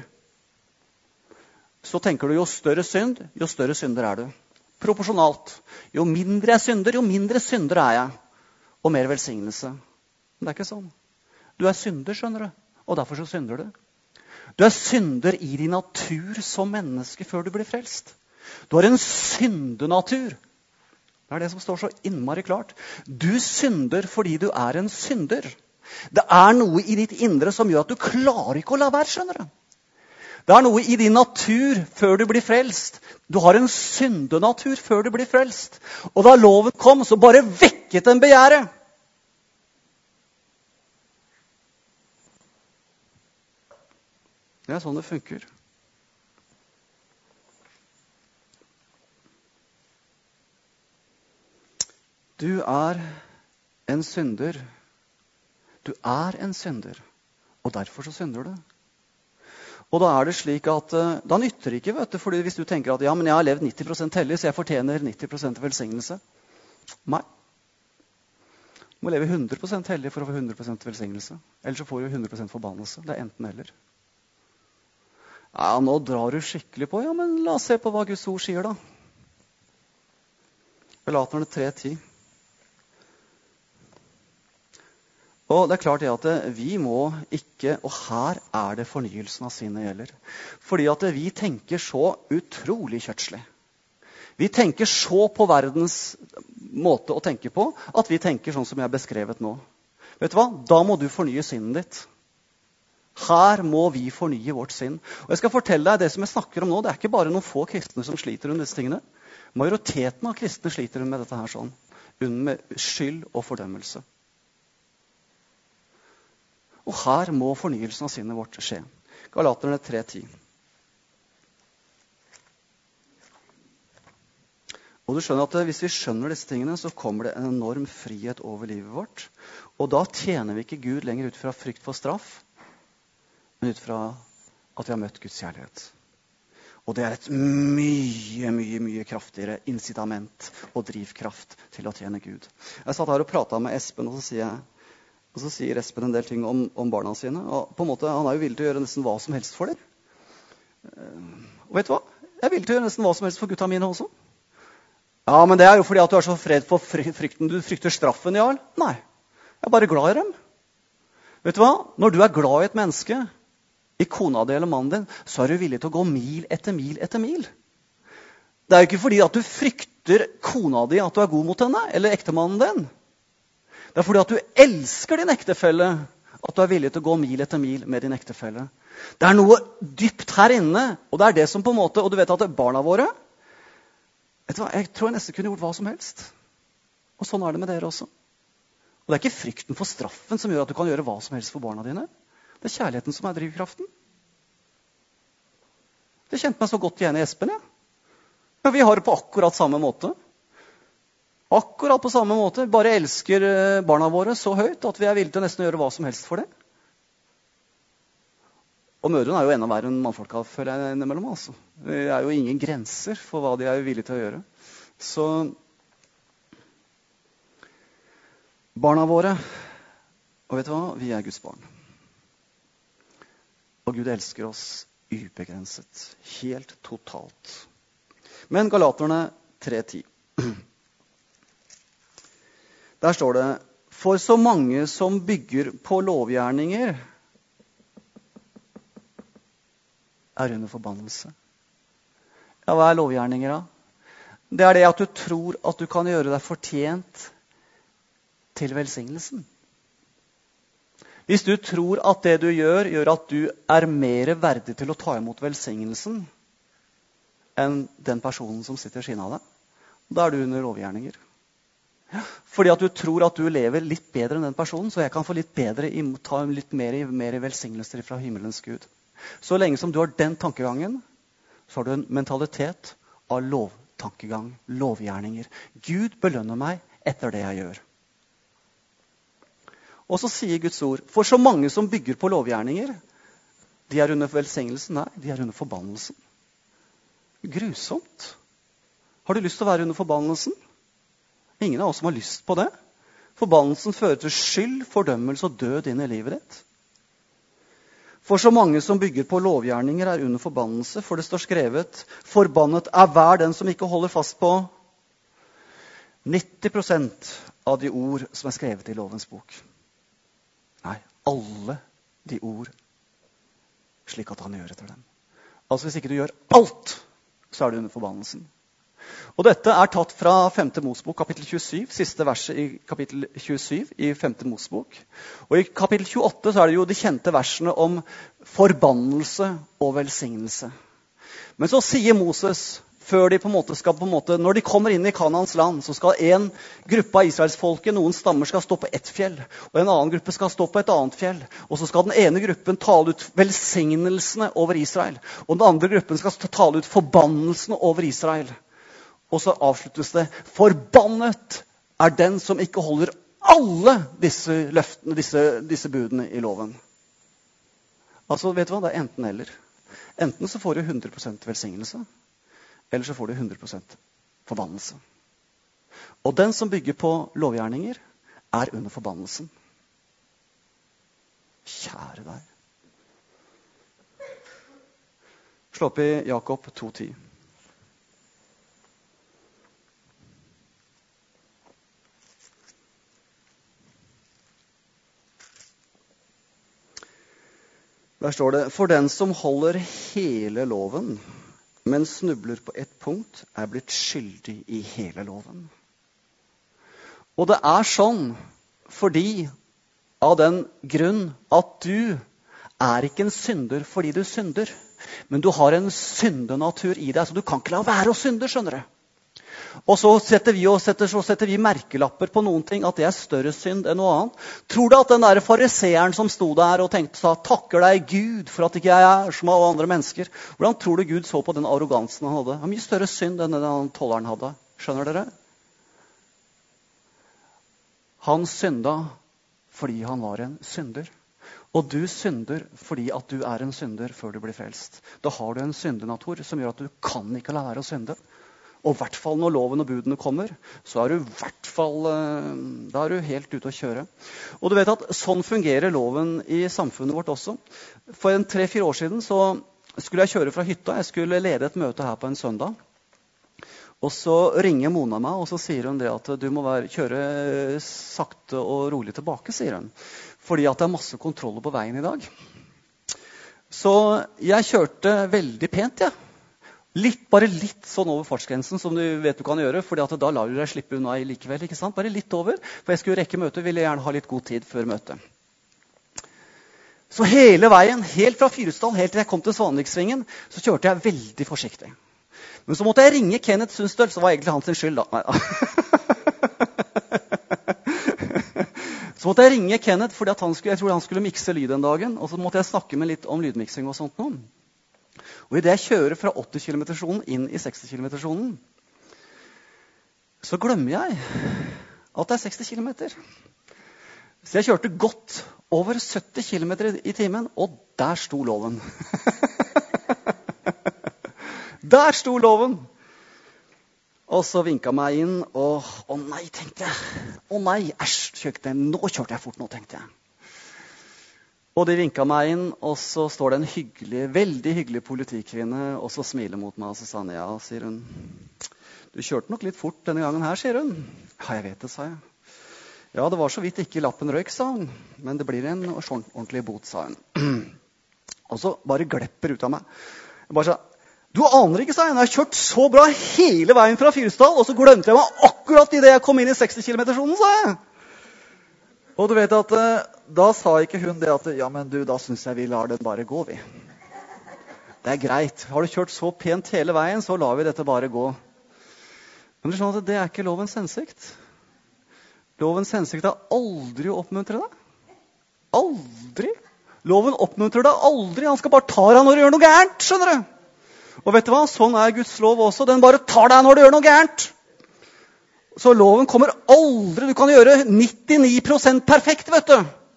så tenker du jo større synd, jo større synder er du. Proporsjonalt. Jo mindre jeg synder, jo mindre synder er jeg. Og mer velsignelse. Men det er ikke sånn. Du er synder, skjønner du. Og derfor så synder du. Du er synder i din natur som menneske før du blir frelst. Du har en syndenatur. Det er det som står så innmari klart. Du synder fordi du er en synder. Det er noe i ditt indre som gjør at du klarer ikke å la være, skjønner du. Det er noe i din natur før du blir frelst. Du har en syndenatur før du blir frelst. Og da loven kom, så bare vekket den begjæret. Det er sånn det funker. Du er en synder. Du er en synder. Og derfor så synder du. Og da er det slik at da nytter det ikke, vet du, fordi hvis du tenker at ja, men jeg har levd nitti prosent hellig, så jeg fortjener nitti prosent velsignelse. Nei. Du må leve hundre prosent hellig for å få hundre prosent velsignelse. Ellers så får du hundre prosent forbannelse. Det er enten eller. Ja, nå drar du skikkelig på. Ja, men la oss se på hva Guds ord sier da. Galaterne tre ti. Og det er klart at vi må ikke, og her er det fornyelsen av sinnet gjelder. Fordi at vi tenker så utrolig kjøttslig. Vi tenker så på verdens måte å tenke på, at vi tenker sånn som jeg har beskrevet nå. Vet du hva? Da må du fornye sinnet ditt. Her må vi fornye vårt sinn. Og jeg skal fortelle deg det som jeg snakker om nå, det er ikke bare noen få kristne som sliter under disse tingene. Majoriteten av kristne sliter med dette her sånn. Med skyld og fordømmelse. Og her må fornyelsen av sinnet vårt skje. Galaterne tre ti. Og du skjønner at hvis vi skjønner disse tingene, så kommer det en enorm frihet over livet vårt. Og da tjener vi ikke Gud lenger ut fra frykt for straff, men ut fra at vi har møtt Guds kjærlighet. Og det er et mye, mye, mye kraftigere incitament og drivkraft til å tjene Gud. Jeg satt her og pratet med Espen, og så sier jeg, Og så sier Espen en del ting om, om barna sine. Og på en måte, han er jo villig til å gjøre nesten hva som helst for dem. Og vet du hva? Jeg er villig til å gjøre nesten hva som helst for gutta mine også. Ja, men det er jo fordi at du er så fred for frykten. Du frykter straffen, Jarl. Nei, jeg er bare glad i dem. Vet du hva? Når du er glad i et menneske, i kona di eller mannen din, så er du villig til å gå mil etter mil etter mil. Det er jo ikke fordi at du frykter kona di at du er god mot henne, eller ektemannen din. Det er fordi at du elsker din ektefelle, at du er villig til å gå mil etter mil med din ektefelle. Det er noe dypt her inne, og det er det som på en måte, og du vet at barna våre, vet du hva, jeg tror jeg nesten kunne gjort hva som helst. Og sånn er det med dere også. Og det er ikke frykten for straffen som gjør at du kan gjøre hva som helst for barna dine. Det er kjærligheten som er drivkraften. Det kjente meg så godt igjen i Espen, ja. Ja, vi har det på akkurat samme måte. Akkurat på samme måte. Bare elsker barna våre så høyt at vi er villige til å nesten gjøre hva som helst for det. Og mødrene er jo enda verre enn mannfolka, føler jeg innimellom. Altså. Det er jo ingen grenser for hva de er villige til å gjøre. Så barna våre, og vet du hva? Vi er Guds barn. Og Gud elsker oss ubegrenset. Helt totalt. Men Galaterne tre ti. Der står det, for så mange som bygger på lovgjerninger, er under forbannelse. Ja, hva er lovgjerninger da? Det er det at du tror at du kan gjøre deg fortjent til velsignelsen. Hvis du tror at det du gjør, gjør at du er mer verdig til å ta imot velsignelsen enn den personen som sitter ved siden av deg, da er du under lovgjerninger. Fordi at du tror at du lever litt bedre enn den personen, så jeg kan få litt bedre, ta litt mer, mer velsignelser fra himmelens Gud. Så lenge som du har den tankegangen, så har du en mentalitet av lovtankegang, lovgjerninger. Gud belønner meg etter det jeg gjør. Og så sier Guds ord, for så mange som bygger på lovgjerninger, de er under velsignelsen, nei, de er under forbannelsen. Grusomt. Har du lyst til å være under forbannelsen? Ingen av oss som har lyst på det. Forbannelsen fører til skyld, fordømmelse og død inn i livet ditt. For så mange som bygger på lovgjerninger er under forbannelse, for det står skrevet, forbannet er hver den som ikke holder fast på nitti prosent av de ord som er skrevet i lovens bok. Nei, alle de ord, slik at han gjør etter dem. Altså hvis ikke du gjør alt, så er du under forbannelsen. Og dette er tatt fra femte Mosebok, kapittel tjuesyv, siste verset i kapittel tjuesyv i femte Mosebok. Og i kapittel tjueåtte så er det jo de kjente versene om forbannelse og velsignelse. Men så sier Moses, før de på en måte skal, på en måte, når de kommer inn i Kanaans land, så skal en gruppe av Israelsfolket, noen stammer skal stå på ett fjell, og en annen gruppe skal stå på et annet fjell. Og så skal den ene gruppen tale ut velsignelsene over Israel, og den andre gruppen skal tale ut forbannelsene over Israel. Og så avsluttes det, forbannet er den som ikke holder alle disse løftene, disse, disse budene i loven. Altså, vet du hva? Det er enten eller. Enten så får du hundre prosent velsignelse, eller så får du hundre prosent forbannelse. Og den som bygger på lovgjerninger, er under forbannelsen. Kjære deg. Slå opp i Jakob to ti. Der står det, for den som holder hele loven, men snubler på ett punkt, er blitt skyldig i hele loven. Og det er sånn fordi av den grunn at du er ikke en synder fordi du synder, men du har en syndenatur i deg, så du kan ikke la være å synde, skjønner du. Og så setter, vi, og setter, så setter vi merkelapper på noen ting, at det er større synd enn noe annet. Tror du at den der fariseeren som sto der og tenkte, sa, takker deg Gud for at ikke jeg er som alle andre mennesker. Hvordan tror du Gud så på den arrogansen han hadde? Det var mye større synd enn den tolleren hadde. Skjønner dere? Han synda fordi han var en synder. Og du synder fordi at du er en synder før du blir frelst. Da har du en syndenatur som gjør at du kan ikke la være å synde. Og i hvert fall når loven og budene kommer, så er du i hvert fall da er du helt ute å kjøre. Og du vet at sånn fungerer loven i samfunnet vårt også. For en tre-fire år siden så skulle jeg kjøre fra hytta. Jeg skulle lede et møte her på en søndag. Og så ringer Mona meg, og så sier hun det at du må være, kjøre sakte og rolig tilbake, sier hun. Fordi at det er masse kontroller på veien i dag. Så jeg kjørte veldig pent, ja. Litt, bare litt sånn over fartsgrensen, som du vet du kan gjøre, fordi at da lar du deg slippe unna likevel, ikke sant? Bare litt over, for jeg skulle rekke møtet, ville jeg gjerne ha litt god tid før møtet. Så hele veien, helt fra Fyresdal, helt til jeg kom til Svanviksvingen, så kjørte jeg veldig forsiktig. Men så måtte jeg ringe Kenneth Sundstøl, så var egentlig hans skyld da. Nei, da. Så måtte jeg ringe Kenneth, fordi at han skulle, jeg tror han skulle mikse lyd den dagen, og så måtte jeg snakke med litt om lydmiksing og sånt noe. Og i det jeg kjører fra åtti kilometer-sonen inn i seksti kilometer-sonen, så glemmer jeg at det er seksti kilometer. Så jeg kjørte godt over sytti kilometer i timen, og der sto loven. Der sto loven! Og så vinket meg inn, og å nei, tenkte jeg. Å nei, æsj, kjøkte jeg. Nå kjørte jeg fort nå, tenkte jeg. Og de vinket meg inn, og så står det en hyggelig, veldig hyggelig politikvinne, og så smiler mot meg, og så sa han, ja, sier hun. Du kjørte nok litt fort denne gangen her, sier hun. Ja, jeg vet det, sa jeg. Ja, det var så vidt ikke lappen røyk, sa hun. Men det blir en ordentlig bot, sa hun. Og så bare glepper ut av meg. Jeg bare sa, du aner ikke, sa jeg. Jeg har kjørt så bra hele veien fra Fyresdal, og så glemte jeg meg akkurat i det jeg kom inn i seksti kilometer-sonen, sa jeg. Og du vet at da sa ikke hun det at, ja, men du, da synes jeg vi lar den bare gå, vi. Det er greit. Har du kjørt så pent hele veien, så lar vi dette bare gå. Men du skjønner at det er ikke lovens hensikt. Lovens hensikt er aldri å oppmuntre deg. Aldri. Loven oppmuntrer deg aldri. Han skal bare ta deg når du gjør noe gærent, skjønner du? Og vet du hva? Sånn er Guds lov også. Den bare tar deg når du gjør noe gærent. Så loven kommer aldri, du kan gjøre nittini prosent perfekt, vet du.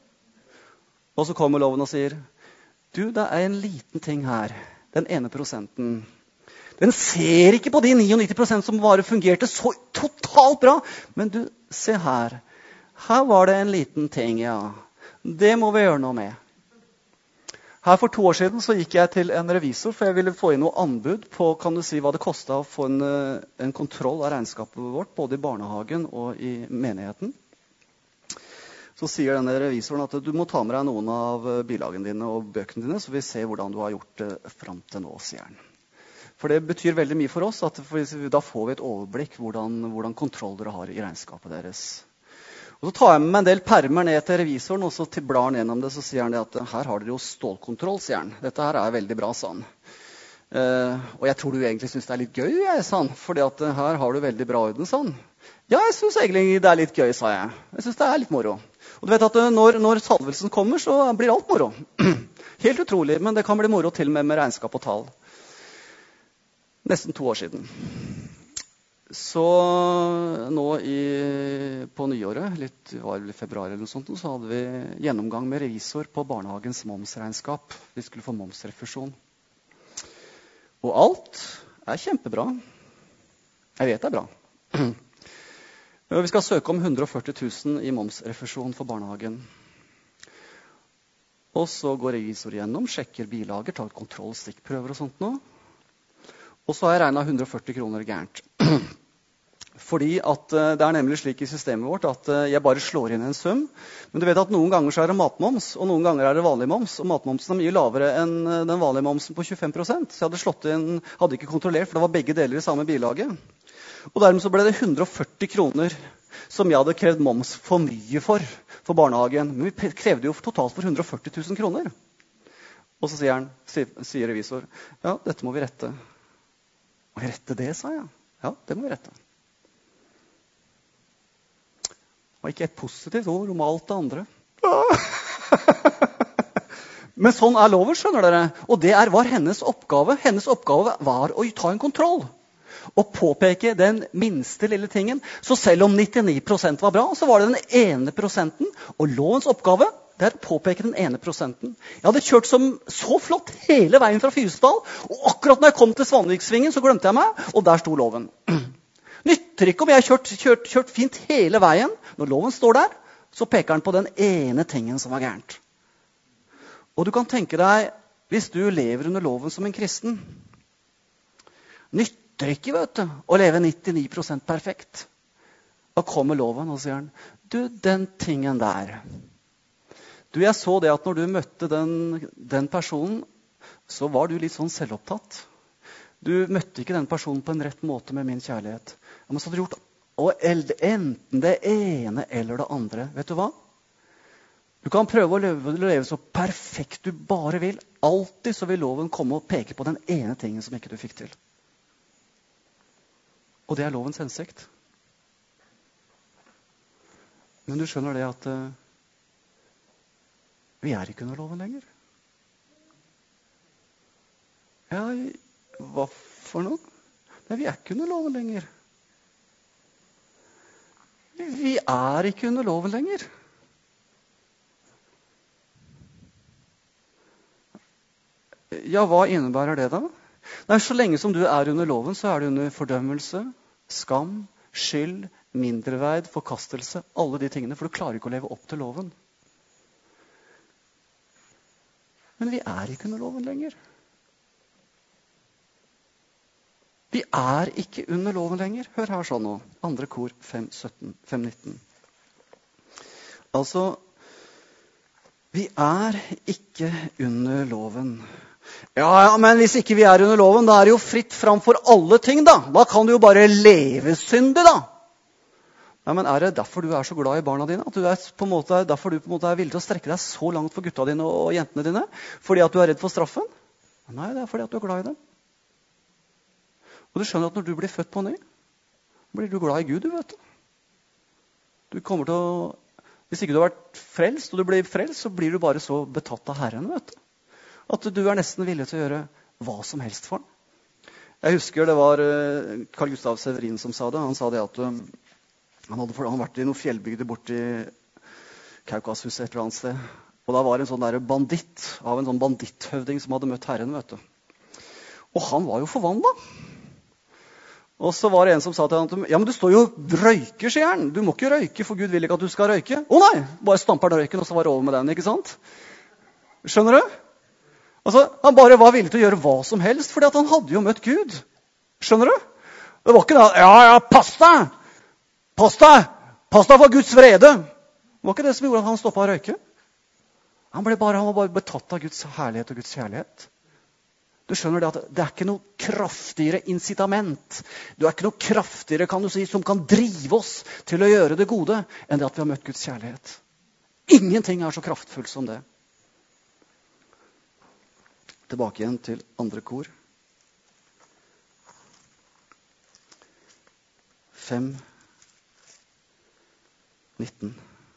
Og så kommer loven og sier, du, det er en liten ting her, den ene prosenten. Den ser ikke på de nittini prosent som bare fungerte så totalt bra. Men du, se her. Her var det en liten ting, ja. Det må vi gjøre noe med. Her for to år siden så gikk jeg til en revisor, for jeg ville få inn noe anbud på, kan du si, hva det kostet å få en, en kontroll av regnskapet vårt, både i barnehagen og i menigheten. Så sier denne revisoren at du må ta med deg noen av bilagene dine og bøkene dine, så vi ser hvordan du har gjort det frem til nå, sier han. For det betyr veldig mye for oss, at da får vi et overblikk hvordan, hvordan kontroll dere har i regnskapet deres. Og så tar jeg med meg en del permer ned til revisoren, og så til blar han gjennom det, så sier han det at her har dere jo stålkontroll, sier han. Dette her er veldig bra, sa han. Uh, og jeg tror du egentlig synes det er litt gøy, jeg, sa han, fordi at uh, her har du veldig bra orden, sa han. Ja, jeg synes egentlig det er litt gøy, sa jeg. Jeg synes det er litt moro. Og du vet at uh, når, når salvelsen kommer, så blir alt moro. Helt utrolig, men det kan bli moro til med med regnskap og tall. Nesten to år siden. Så nå i, på nyåret, litt, var det i februar eller noe sånt, så hadde vi gjennomgang med revisor på barnehagens momsregnskap. Vi skulle få momsrefusjon. Og alt er kjempebra. Jeg vet det er bra. Vi skal søke om hundre og førti tusen i momsrefusjon for barnehagen. Og så går revisor gjennom, sjekker bilager, tar kontroll, stikkprøver og sånt nå. Og så har jeg regnet hundre og førti kroner gærent. Fordi at uh, det er nemlig slik i systemet vårt at uh, jeg bare slår inn en sum. Men du vet at noen ganger så er det matmoms, og noen ganger er det vanlig moms. Og matmomsen er mye lavere enn uh, den vanlige momsen på tjuefem prosent. Så jeg hadde slått inn, hadde ikke kontrollert, for det var begge deler i samme bilaget. Og dermed så ble det hundre og førti kroner som jeg hadde krevd moms for mye for, for barnehagen. Men vi krevde jo totalt for hundre og førti tusen kroner. Og så sier han, sier, sier revisor, ja, dette må vi rette. Må vi rette det, sa jeg. Ja, det må vi rette. Og ikke et positivt ord om alt det andre. Men sånn er loven, skjønner dere. Og det er, var hennes oppgave. Hennes oppgave var å ta en kontroll. Og påpeke den minste lille tingen. Så selv om nittini prosent var bra, så var det den ene prosenten. Og lovens oppgave Det er å påpeke den ene prosenten. Jeg hadde kjørt som så flott hele veien fra Fyresdal, og akkurat når jeg kom til Svanviksvingen, så glemte jeg meg, og der sto loven. Nytter ikke om jeg har kjørt, kjørt, kjørt fint hele veien. Når loven står der, så peker den på den ene tingen som var gærent. Og du kan tenke deg, hvis du lever under loven som en kristen, nytter ikke, vet du, å leve nittini prosent perfekt. Da kommer loven og sier han, du, den tingen der. Du, jeg så det at når du møtte den, den personen, så var du litt sånn selvopptatt. Du møtte ikke den personen på en rett måte med min kjærlighet. Men så hadde du gjort og enten det ene eller det andre. Vet du hva? Du kan prøve å leve, leve så perfekt du bare vil. Alltid så vil loven komme og peke på den ene tingen som ikke du fikk til. Og det er lovens hensikt. Men du skjønner det at uh, vi er ikke under loven lenger. Ja, hva for noe? Nei, vi er ikke under loven lenger. Vi er ikke under loven lenger. Ja, hva innebærer det da? Nei, så lenge som du er under loven, så er du under fordømmelse, skam, skyld, mindreverd, forkastelse, alle de tingene, for du klarer ikke å leve opp til loven. Men vi er ikke under loven lenger. Vi er ikke under loven lenger. Hør her sånn nå. Andre kor fem sytten, fem nitten. Altså, vi er ikke under loven. Ja, ja, men hvis ikke vi er under loven, da er det jo fritt fram for alle ting, da. Da kan du jo bare leve syndig, da. Ja, men er det derfor du er så glad i barna dine? At du er på en måte, derfor du på en måte er villig til å strekke deg så langt for gutta dine og jentene dine? Fordi at du er redd for straffen? Nei, det er fordi at du er glad i dem. Og du skjønner at når du blir født på ny, blir du glad i Gud, du vet det. Du kommer til å, hvis ikke du har vært frelst, og du blir frelst, så blir du bare så betatt av Herren, vet du. At du er nesten villig til å gjøre hva som helst for den. Jeg husker det var Carl Gustav Severin som sa det. Han sa det at han hadde, han hadde vært i noen fjellbygder borti Kaukasus et eller annet sted. Og da var det en sånn der banditt av en sånn banditthøvding som hadde møtt Herren, vet du. Og han var jo forvandlet. Og så var det en som sa til han, ja, men du står jo og røyker, sier han. Du må ikke røyke, for Gud vil ikke at du skal røyke. Å nei, bare stamper den røyken, og så var det over med den, ikke sant? Skjønner du? Altså, han bare var villig til å gjøre hva som helst, fordi at han hadde jo møtt Gud. Skjønner du? Det var ikke da, ja, ja, pass deg! Pass deg! Pass deg for Guds vrede! Det var ikke det som gjorde at han stoppet å røyke. Han, ble bare, han var bare betatt av Guds herlighet og Guds kjærlighet. Du skjønner det at det er ikke noe kraftigere incitament. Det er ikke noe kraftigere, kan du si, som kan drive oss til å gjøre det gode, enn det at vi har møtt Guds kjærlighet. Ingenting er så kraftfullt som det. Tilbake igjen til andre kor. fem nitten.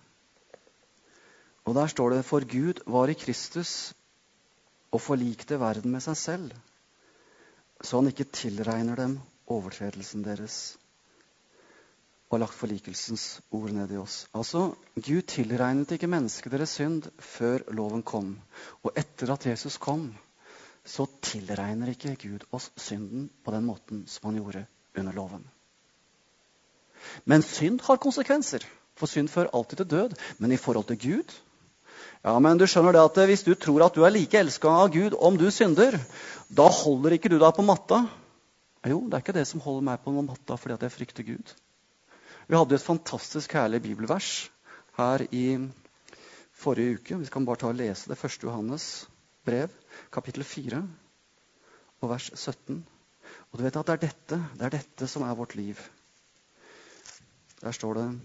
Og der står det, for Gud var i Kristus og forlikte verden med seg selv, så han ikke tilregner dem overtredelsen deres, og lagt forlikelsens ord ned i oss. Altså, Gud tilregnet ikke mennesket deres synd før loven kom. Og etter at Jesus kom, så tilregner ikke Gud oss synden på den måten som han gjorde under loven. Men synd har konsekvenser. For synd fører alltid til død. Men i forhold til Gud? Ja, men du skjønner det at hvis du tror at du er like elsket av Gud om du synder, da holder ikke du deg på matta. Jo, det er ikke det som holder meg på matta fordi at jeg frykter Gud. Vi hadde et fantastisk herlig bibelvers her i forrige uke. Vi kan bare ta og lese det. Første Johannes brev, kapittel fire, og vers sytten. Og du vet at det er dette, det er dette som er vårt liv. Der står det,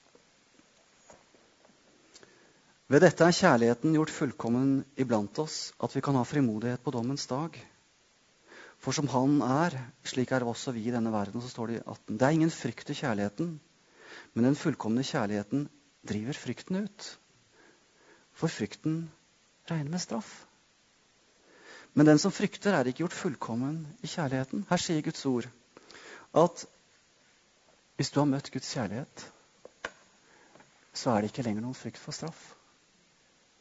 ved dette er kjærligheten gjort fullkommen iblant oss, at vi kan ha frimodighet på dommens dag. For som han er, slik er også vi i denne verden, så står det i atten. Det er ingen frykt i kjærligheten, men den fullkomne kjærligheten driver frykten ut. For frykten regner med straff. Men den som frykter er ikke gjort fullkommen i kjærligheten. Her sier Guds ord at hvis du har møtt Guds kjærlighet, så er det ikke lenger noen frykt for straff.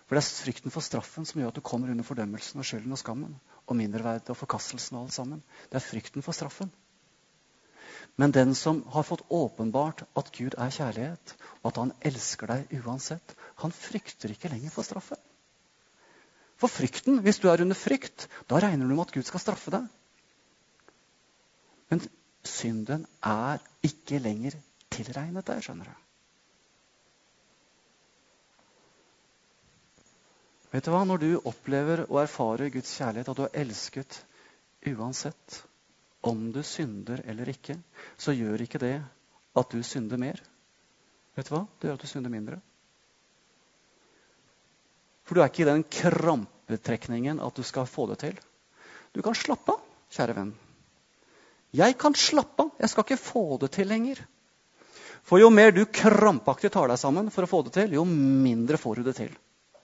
For det er frykten for straffen som gjør at du kommer under fordømmelsen og skylden og skammen, og mindreverdet og forkastelsen og alt sammen. Det er frykten for straffen. Men den som har fått åpenbart at Gud er kjærlighet, og at han elsker deg uansett, han frykter ikke lenger for straffen. For frykten, hvis du er under frykt, da regner du med at Gud skal straffe deg. Men synden er ikke lenger tilregnet deg, skjønner du. Vet du hva? Når du opplever og erfarer Guds kjærlighet, at du er elsket uansett om du synder eller ikke, så gjør ikke det at du synder mer. Vet du hva? Det gjør at du synder mindre. For du er ikke i den krampetrekningen at du skal få det til. Du kan slappe av, kjære venn. Jeg kan slappe av. Jeg skal ikke få det til lenger. For jo mer du krampaktig tar deg sammen for å få det til, jo mindre får du det til.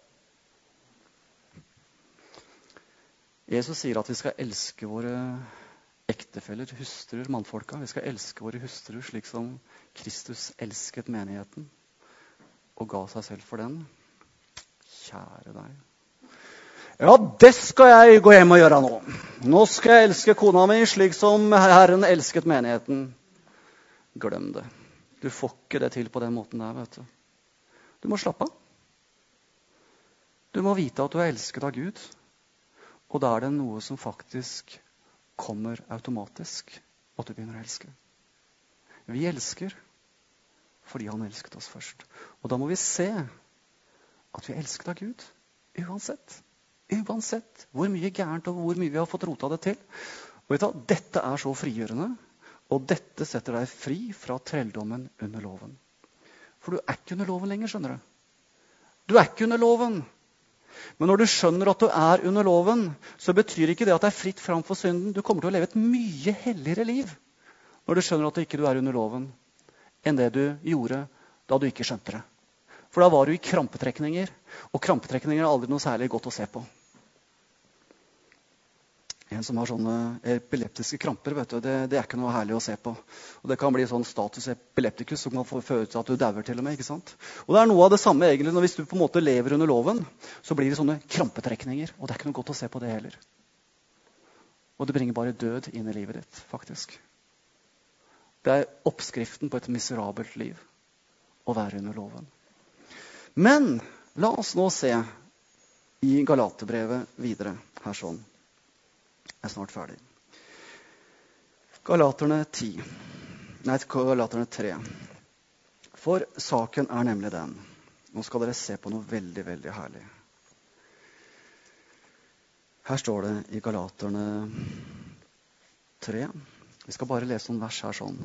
Jesus sier at vi skal elske våre ektefeller, hustruer, mannfolka. Vi skal elske våre hustruer slik som Kristus elsket menigheten og ga seg selv for den. Kjære deg. Ja, det skal jeg gå hjem og gjøre nå. Nå skal jeg elske kona mi slik som Herren elsket menigheten. Glem det. Du får ikke det til på den måten der, vet du. Du må slappe av. Du må vite at du er elsket av Gud. Og da er det noe som faktisk kommer automatisk, at du begynner å elske. Vi elsker fordi han elsket oss først. Og da må vi se at vi er elsket av Gud, uansett. Uansett hvor mye gærent og hvor mye vi har fått rota det til. Og vet du, dette er så frigjørende, og dette setter deg fri fra trelldommen under loven. For du er ikke under loven lenger, skjønner du. Du er ikke under loven. Men når du skjønner at du er under loven, så betyr ikke det at det er fritt fram for synden. Du kommer til å leve et mye helligere liv når du skjønner at du ikke er under loven enn det du gjorde da du ikke skjønte det. For da var du i krampetrekninger, og krampetrekninger er aldri noe særlig godt å se på. En som har sånne epileptiske kramper, vet du, det, det er ikke noe herlig å se på. Og det kan bli sånn status epileptikus som kan få føre til at du dauer til og med, ikke sant? Og det er noe av det samme egentlig, når hvis du på en måte lever under loven, så blir det sånne krampetrekninger, og det er ikke noe godt å se på det heller. Og det bringer bare død inn i livet ditt, faktisk. Det er oppskriften på et miserabelt liv, å være under loven. Men la oss nå se i Galaterbrevet videre, her sånn. Jeg er snart ferdig. Galaterne ti. Nei, Galaterne tre. For saken er nemlig den. Nå skal dere se på noe veldig, veldig herlig. Her står det i Galaterne tre. Vi skal bare lese noen vers her sånn.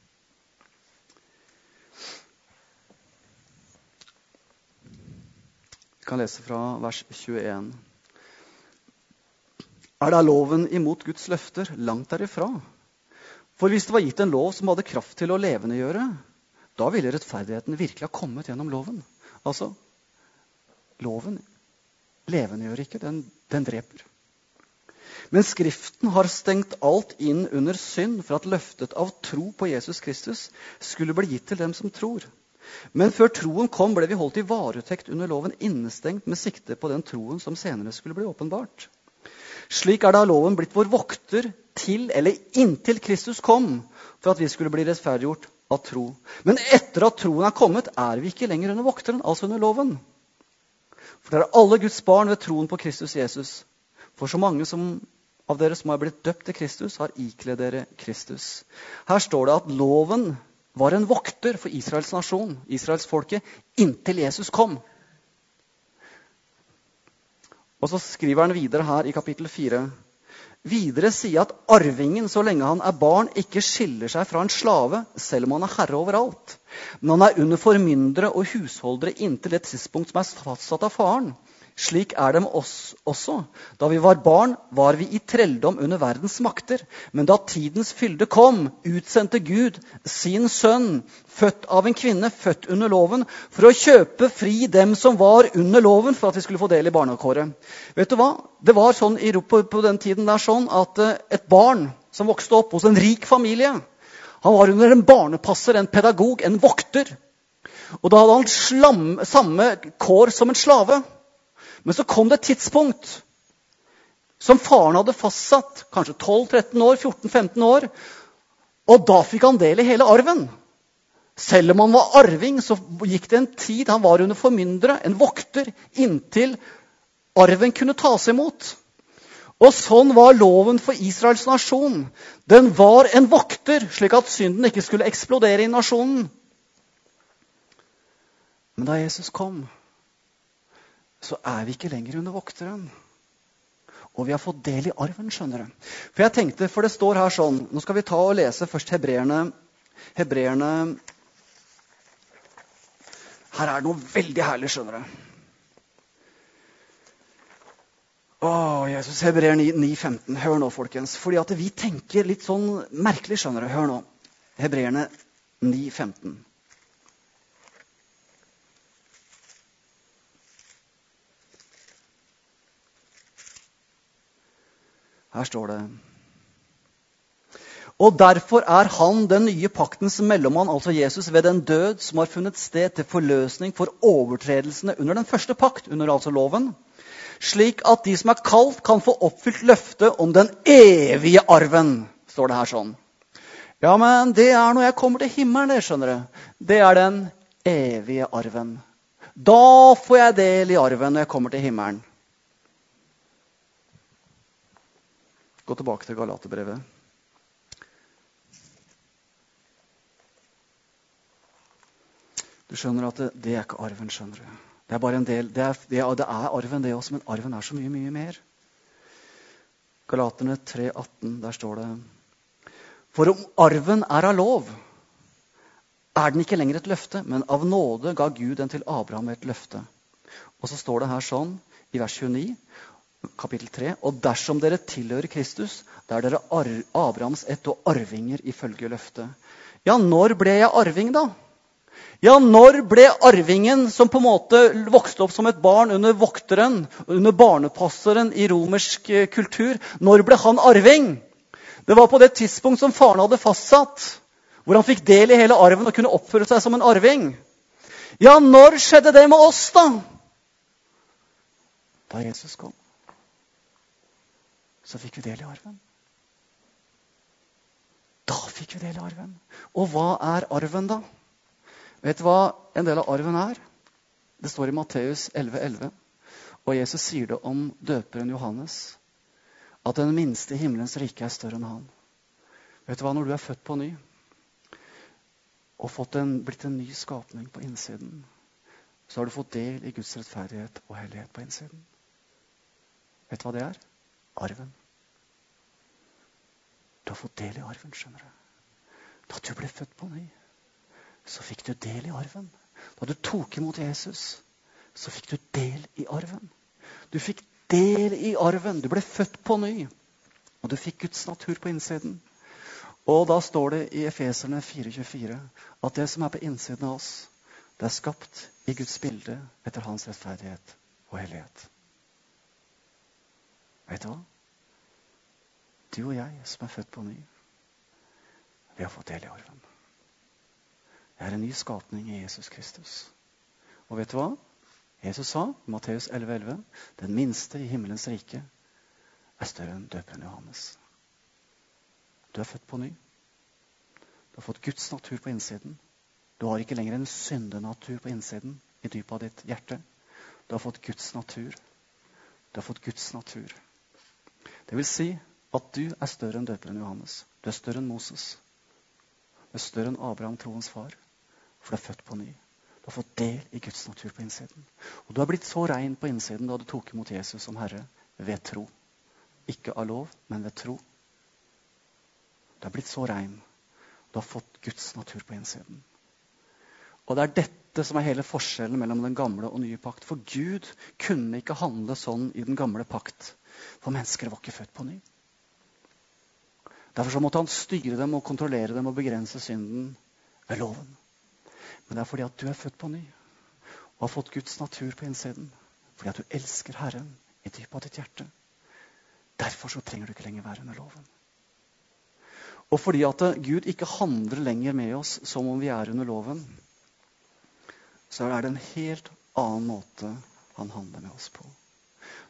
Vi kan lese fra vers tjueen. Er da loven imot Guds løfter? Langt derifra. For hvis det var gitt en lov som hadde kraft til å levendegjøre, da ville rettferdigheten virkelig ha kommet gjennom loven. Altså, loven levendegjør ikke, den, den dreper. Men Skriften har stengt alt inn under synd for at løftet av tro på Jesus Kristus skulle bli gitt til dem som tror. Men før troen kom, ble vi holdt i varetekt under loven, innestengt med sikte på den troen som senere skulle bli åpenbart. Slik er da loven blitt vår vokter til eller inntil Kristus kom, for at vi skulle bli rettferdiggjort av tro. Men etter at troen er kommet, er vi ikke lenger under vokteren, altså under loven. For det er alle Guds barn ved troen på Kristus Jesus. For så mange som, av dere som har blitt døpt til Kristus, har ikledd dere Kristus. Her står det at loven var en vokter for Israels nasjon, Israels folke, inntil Jesus kom. Og så skriver han videre her i kapittel fire. Videre sier at arvingen, så lenge han er barn, ikke skiller seg fra en slave, selv om han er herre overalt. Men han er under formyndere og husholdere inntil det tidspunkt som er fastsatt av faren. Slik er det med oss også. Da vi var barn, var vi i trelldom under verdens makter. Men da tidens fylde kom, utsendte Gud sin sønn, født av en kvinne, født under loven, for å kjøpe fri dem som var under loven, for at vi skulle få del i barnekåret. Vet du hva? Det var sånn i Europa på den tiden der sånn at et barn som vokste opp hos en rik familie, han var under en barnepasser, en pedagog, en vokter. Og da hadde han slam, samme kår som en slave. Men så kom det et tidspunkt som faren hadde fastsatt, kanskje tolv tretten år, fjorten femten år, og da fikk han del i hele arven. Selv om han var arving, så gikk det en tid han var under formyndere, en vokter, inntil arven kunne tas imot. Og sånn var loven for Israels nasjon. Den var en vokter, slik at synden ikke skulle eksplodere i nasjonen. Men da Jesus kom, så er vi ikke lenger under vokteren. Og vi har fått del i arven, skjønner du. For jeg tenkte, for det står her sånn, nå skal vi ta og lese først Hebreerne. Hebreerne, her er det noe veldig herlig, skjønner du. Åh, Jesus, Hebreer ni femten. Hør nå, folkens. Fordi at vi tenker litt sånn merkelig, skjønner du. Hør nå. Hebreerne ni femten. Her står det. Og derfor er han den nye paktens mellommann, altså Jesus, ved den død som har funnet sted til forløsning for overtredelsene under den første pakt, under altså loven, slik at de som er kalt kan få oppfylt løftet om den evige arven, står det her sånn. Ja, men det er når jeg kommer til himmelen, det skjønner du. Det er den evige arven. Da får jeg del i arven når jeg kommer til himmelen. Gå tilbake til Galaterbrevet. Du skjønner at det, det er ikke arven, skjønner du. Det er bare en del, det er, det er, det er arven det også, men arven er så mye, mye mer. Galaterne tre atten, der står det. For om arven er av lov, er den ikke lenger et løfte, men av nåde ga Gud den til Abraham et løfte. Og så står det her sånn, i vers tjueni, kapittel tre, og dersom dere tilhører Kristus, da er dere Abrahams ett og arvinger ifølge løftet. Ja, når ble jeg arving da? Ja, når ble arvingen som på en måte vokste opp som et barn under vokteren, under barnepasseren i romersk kultur, når ble han arving? Det var på det tidspunkt som faren hadde fastsatt, hvor han fikk del i hele arven og kunne oppføre seg som en arving. Ja, når skjedde det med oss da? Da Jesus kom, så fikk vi del i arven. Da fikk vi del i arven. Og hva er arven da? Vet du hva en del av arven er? Det står i Matteus elleve elleve. Og Jesus sier det om døperen Johannes. At den minste i himmelens rike er større enn han. Vet du hva, når du er født på ny, og fått en, blitt en ny skapning på innsiden, så har du fått del i Guds rettferdighet og hellighet på innsiden. Vet du hva det er? Arven. Du har fått del i arven, skjønner du. Da du ble født på ny, så fikk du del i arven. Da du tok imot Jesus, så fikk du del i arven. Du fikk del i arven. Du ble født på ny. Og du fikk Guds natur på innsiden. Og da står det i Efeserne fire tjuefire at det som er på innsiden av oss, det er skapt i Guds bilde etter hans rettferdighet og hellighet. Vet du hva? Du og jeg som er født på ny, vi har fått del i arven. Det er en ny skapning i Jesus Kristus. Og vet du hva? Jesus sa, Matteus elleve elleve, den minste i himmelens rike er større enn døperen Johannes. Du er født på ny. Du har fått Guds natur på innsiden. Du har ikke lenger en syndenatur på innsiden i dypet av ditt hjerte. Du har fått Guds natur. Du har fått Guds natur. Det vil si at du er større enn døperen Johannes. Du er større enn Moses. Du er større enn Abraham, troens far. For du er født på ny. Du har fått del i Guds natur på innsiden. Og du har blitt så rein på innsiden da du tok imot Jesus som Herre ved tro. Ikke av lov, men ved tro. Du har blitt så rein. Du har fått Guds natur på innsiden. Og det er dette som er hele forskjellen mellom den gamle og nye pakt. For Gud kunne ikke handle sånn i den gamle pakt. For mennesker var ikke født på ny. Derfor så måtte han styre dem og kontrollere dem og begrense synden ved loven. Men det er fordi at du er født på ny og har fått Guds natur på innsiden. Fordi at du elsker Herren i dypet av ditt hjerte. Derfor så trenger du ikke lenger være under loven. Og fordi at Gud ikke handler lenger med oss som om vi er under loven, så er det en helt annen måte han handler med oss på.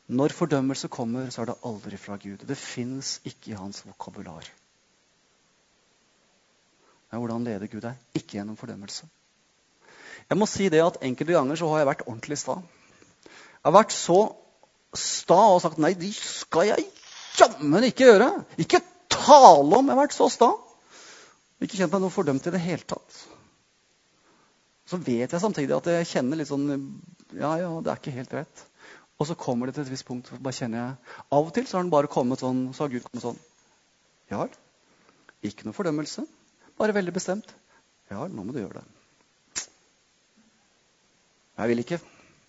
Når fordømmelse kommer, så er det aldri fra Gud. Det finnes ikke i hans vokabular. Ja, hvordan leder Gud deg? Ikke gjennom fordømmelse. Jeg må si det at enkelte ganger så har jeg vært ordentlig sta. Jeg har vært så sta og sagt, nei, de skal jeg jammen ikke gjøre. Ikke tale om. Jeg har vært så sta. Ikke kjent meg noe fordømt i det hele tatt. Så vet jeg samtidig at jeg kjenner litt sånn, ja, ja, det er ikke helt rett. Og så kommer det til et visst punkt, bare kjenner jeg, av og til så har den bare kommet sånn, så har Gud kommet sånn, ja, ikke noe fordømmelse, bare veldig bestemt. Ja, nå må du gjøre det. Jeg vil ikke.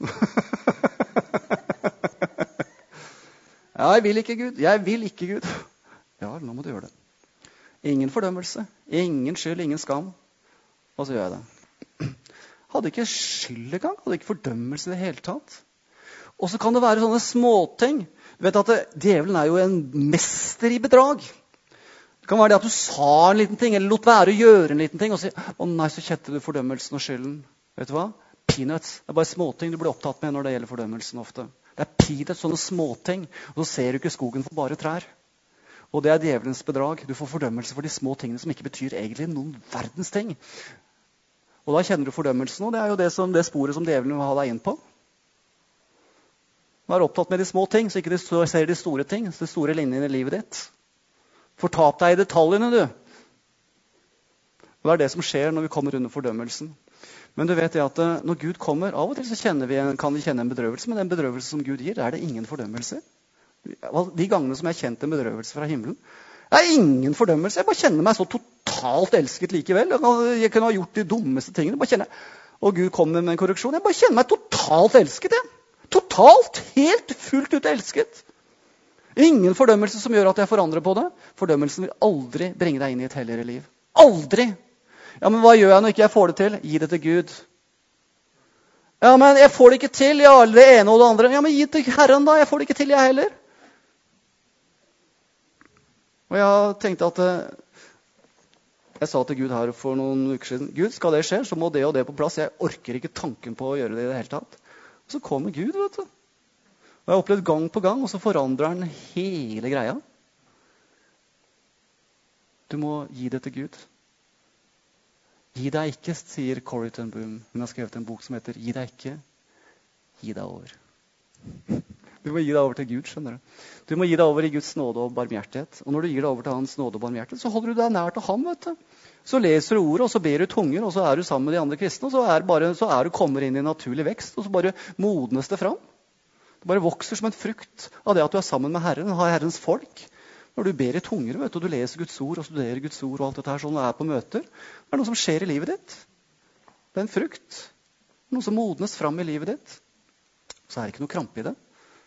Ja, jeg vil ikke, Gud. Jeg vil ikke, Gud. Ja, nå må du gjøre det. Ingen fordømmelse, ingen skyld, ingen skam. Og så gjør jeg det. Hadde ikke skyld engang, hadde ikke fordømmelse i det hele tatt. Og så kan det være sånne småting. Du vet at det, djevelen er jo en mester i bedrag. Det kan være det at du sa en liten ting, eller lot være å gjøre en liten ting, og si, å nei, så kjente du fordømmelsen og skylden. Vet du hva? Peanuts. Det er bare småting du blir opptatt med når det gjelder fordømmelsen ofte. Det er peanuts, sånne småting, og så ser du ikke skogen for bare trær. Og det er djevelens bedrag. Du får fordømmelse for de små tingene som ikke betyr egentlig noen verdens ting. Og da kjenner du fordømmelsen, og det er jo det, som, det sporet som djevelen vil ha deg inn på. Vær opptatt med de små ting, så ikke du ser de store ting, de store linjene i livet ditt. Fortap deg i detaljene, du. Og det er det som skjer når vi kommer under fordømmelsen. Men du vet det at når Gud kommer, av og til så kjenner vi, kan vi kjenne en bedrøvelse, men den bedrøvelse som Gud gir, er det ingen fordømmelse. De gangene som jeg har kjent en bedrøvelse fra himmelen, det er ingen fordømmelse. Jeg bare kjenner meg så totalt elsket likevel. Jeg kunne ha gjort de dummeste tingene. Bare kjenner, og Gud kommer med en korreksjon. Jeg bare kjenner meg totalt elsket, jeg. Totalt, helt, fullt ut elsket. Ingen fordømmelse som gjør at jeg forandrer på det. Fordømmelsen vil aldri bringe deg inn i et helligere liv. Aldri! Ja, men hva gjør jeg når ikke jeg får det til? Gi det til Gud. Ja, men jeg får det ikke til, ja, det ene og det andre. Ja, men gi det til Herren da, jeg får det ikke til, jeg heller. Og jeg tenkte at jeg sa til Gud her for noen uker siden, Gud, skal det skje, så må det og det på plass. Jeg orker ikke tanken på å gjøre det i det hele tatt. Og så kommer Gud, vet du. Og jeg har opplevd gang på gang, og så forandrer han hele greia. Du må gi det til Gud. Gi deg ikke, sier Corrie ten Boom. Hun har skrevet en bok som heter Gi deg ikke, gi deg over. Du må gi deg over til Gud, skjønner du. Du må gi deg over i Guds nåde og barmhjertighet. Og når du gir deg over til hans nåde og barmhjertighet, så holder du deg nær til ham, vet du. Så leser du ordet, og så ber du tunger, og så er du sammen med de andre kristne, og så er, bare, så er du kommer inn i naturlig vekst, og så bare modnes det fram. Det bare vokser som en frukt av det at du er sammen med Herren, har Herrens folk. Når du ber i tunger, vet du, og du leser Guds ord, og studerer Guds ord, og alt dette her, sånn du er på møter, det er noe som skjer i livet ditt. Det er en frukt. Noe som modnes fram i livet ditt. Så er det ikke noe krampe i det.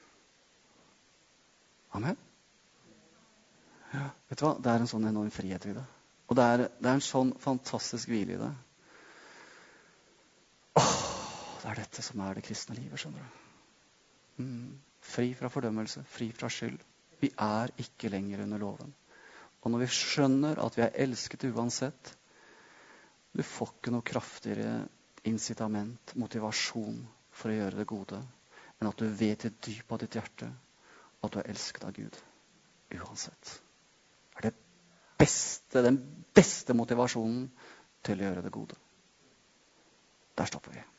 Amen. Ja, vet du hva? Det er en sånn enorm frihet i det. Og det er, det er en sånn fantastisk hvile i det. Åh, det er dette som er det kristne livet, skjønner du. Mm. Fri fra fordømmelse, fri fra skyld. Vi er ikke lenger under loven. Og når vi skjønner at vi er elsket uansett, du får ikke noe kraftigere incitament, motivasjon for å gjøre det gode, enn at du vet i dypet av ditt hjerte at du er elsket av Gud uansett. Det er det beste, den beste motivasjonen til å gjøre det gode. Der stopper vi.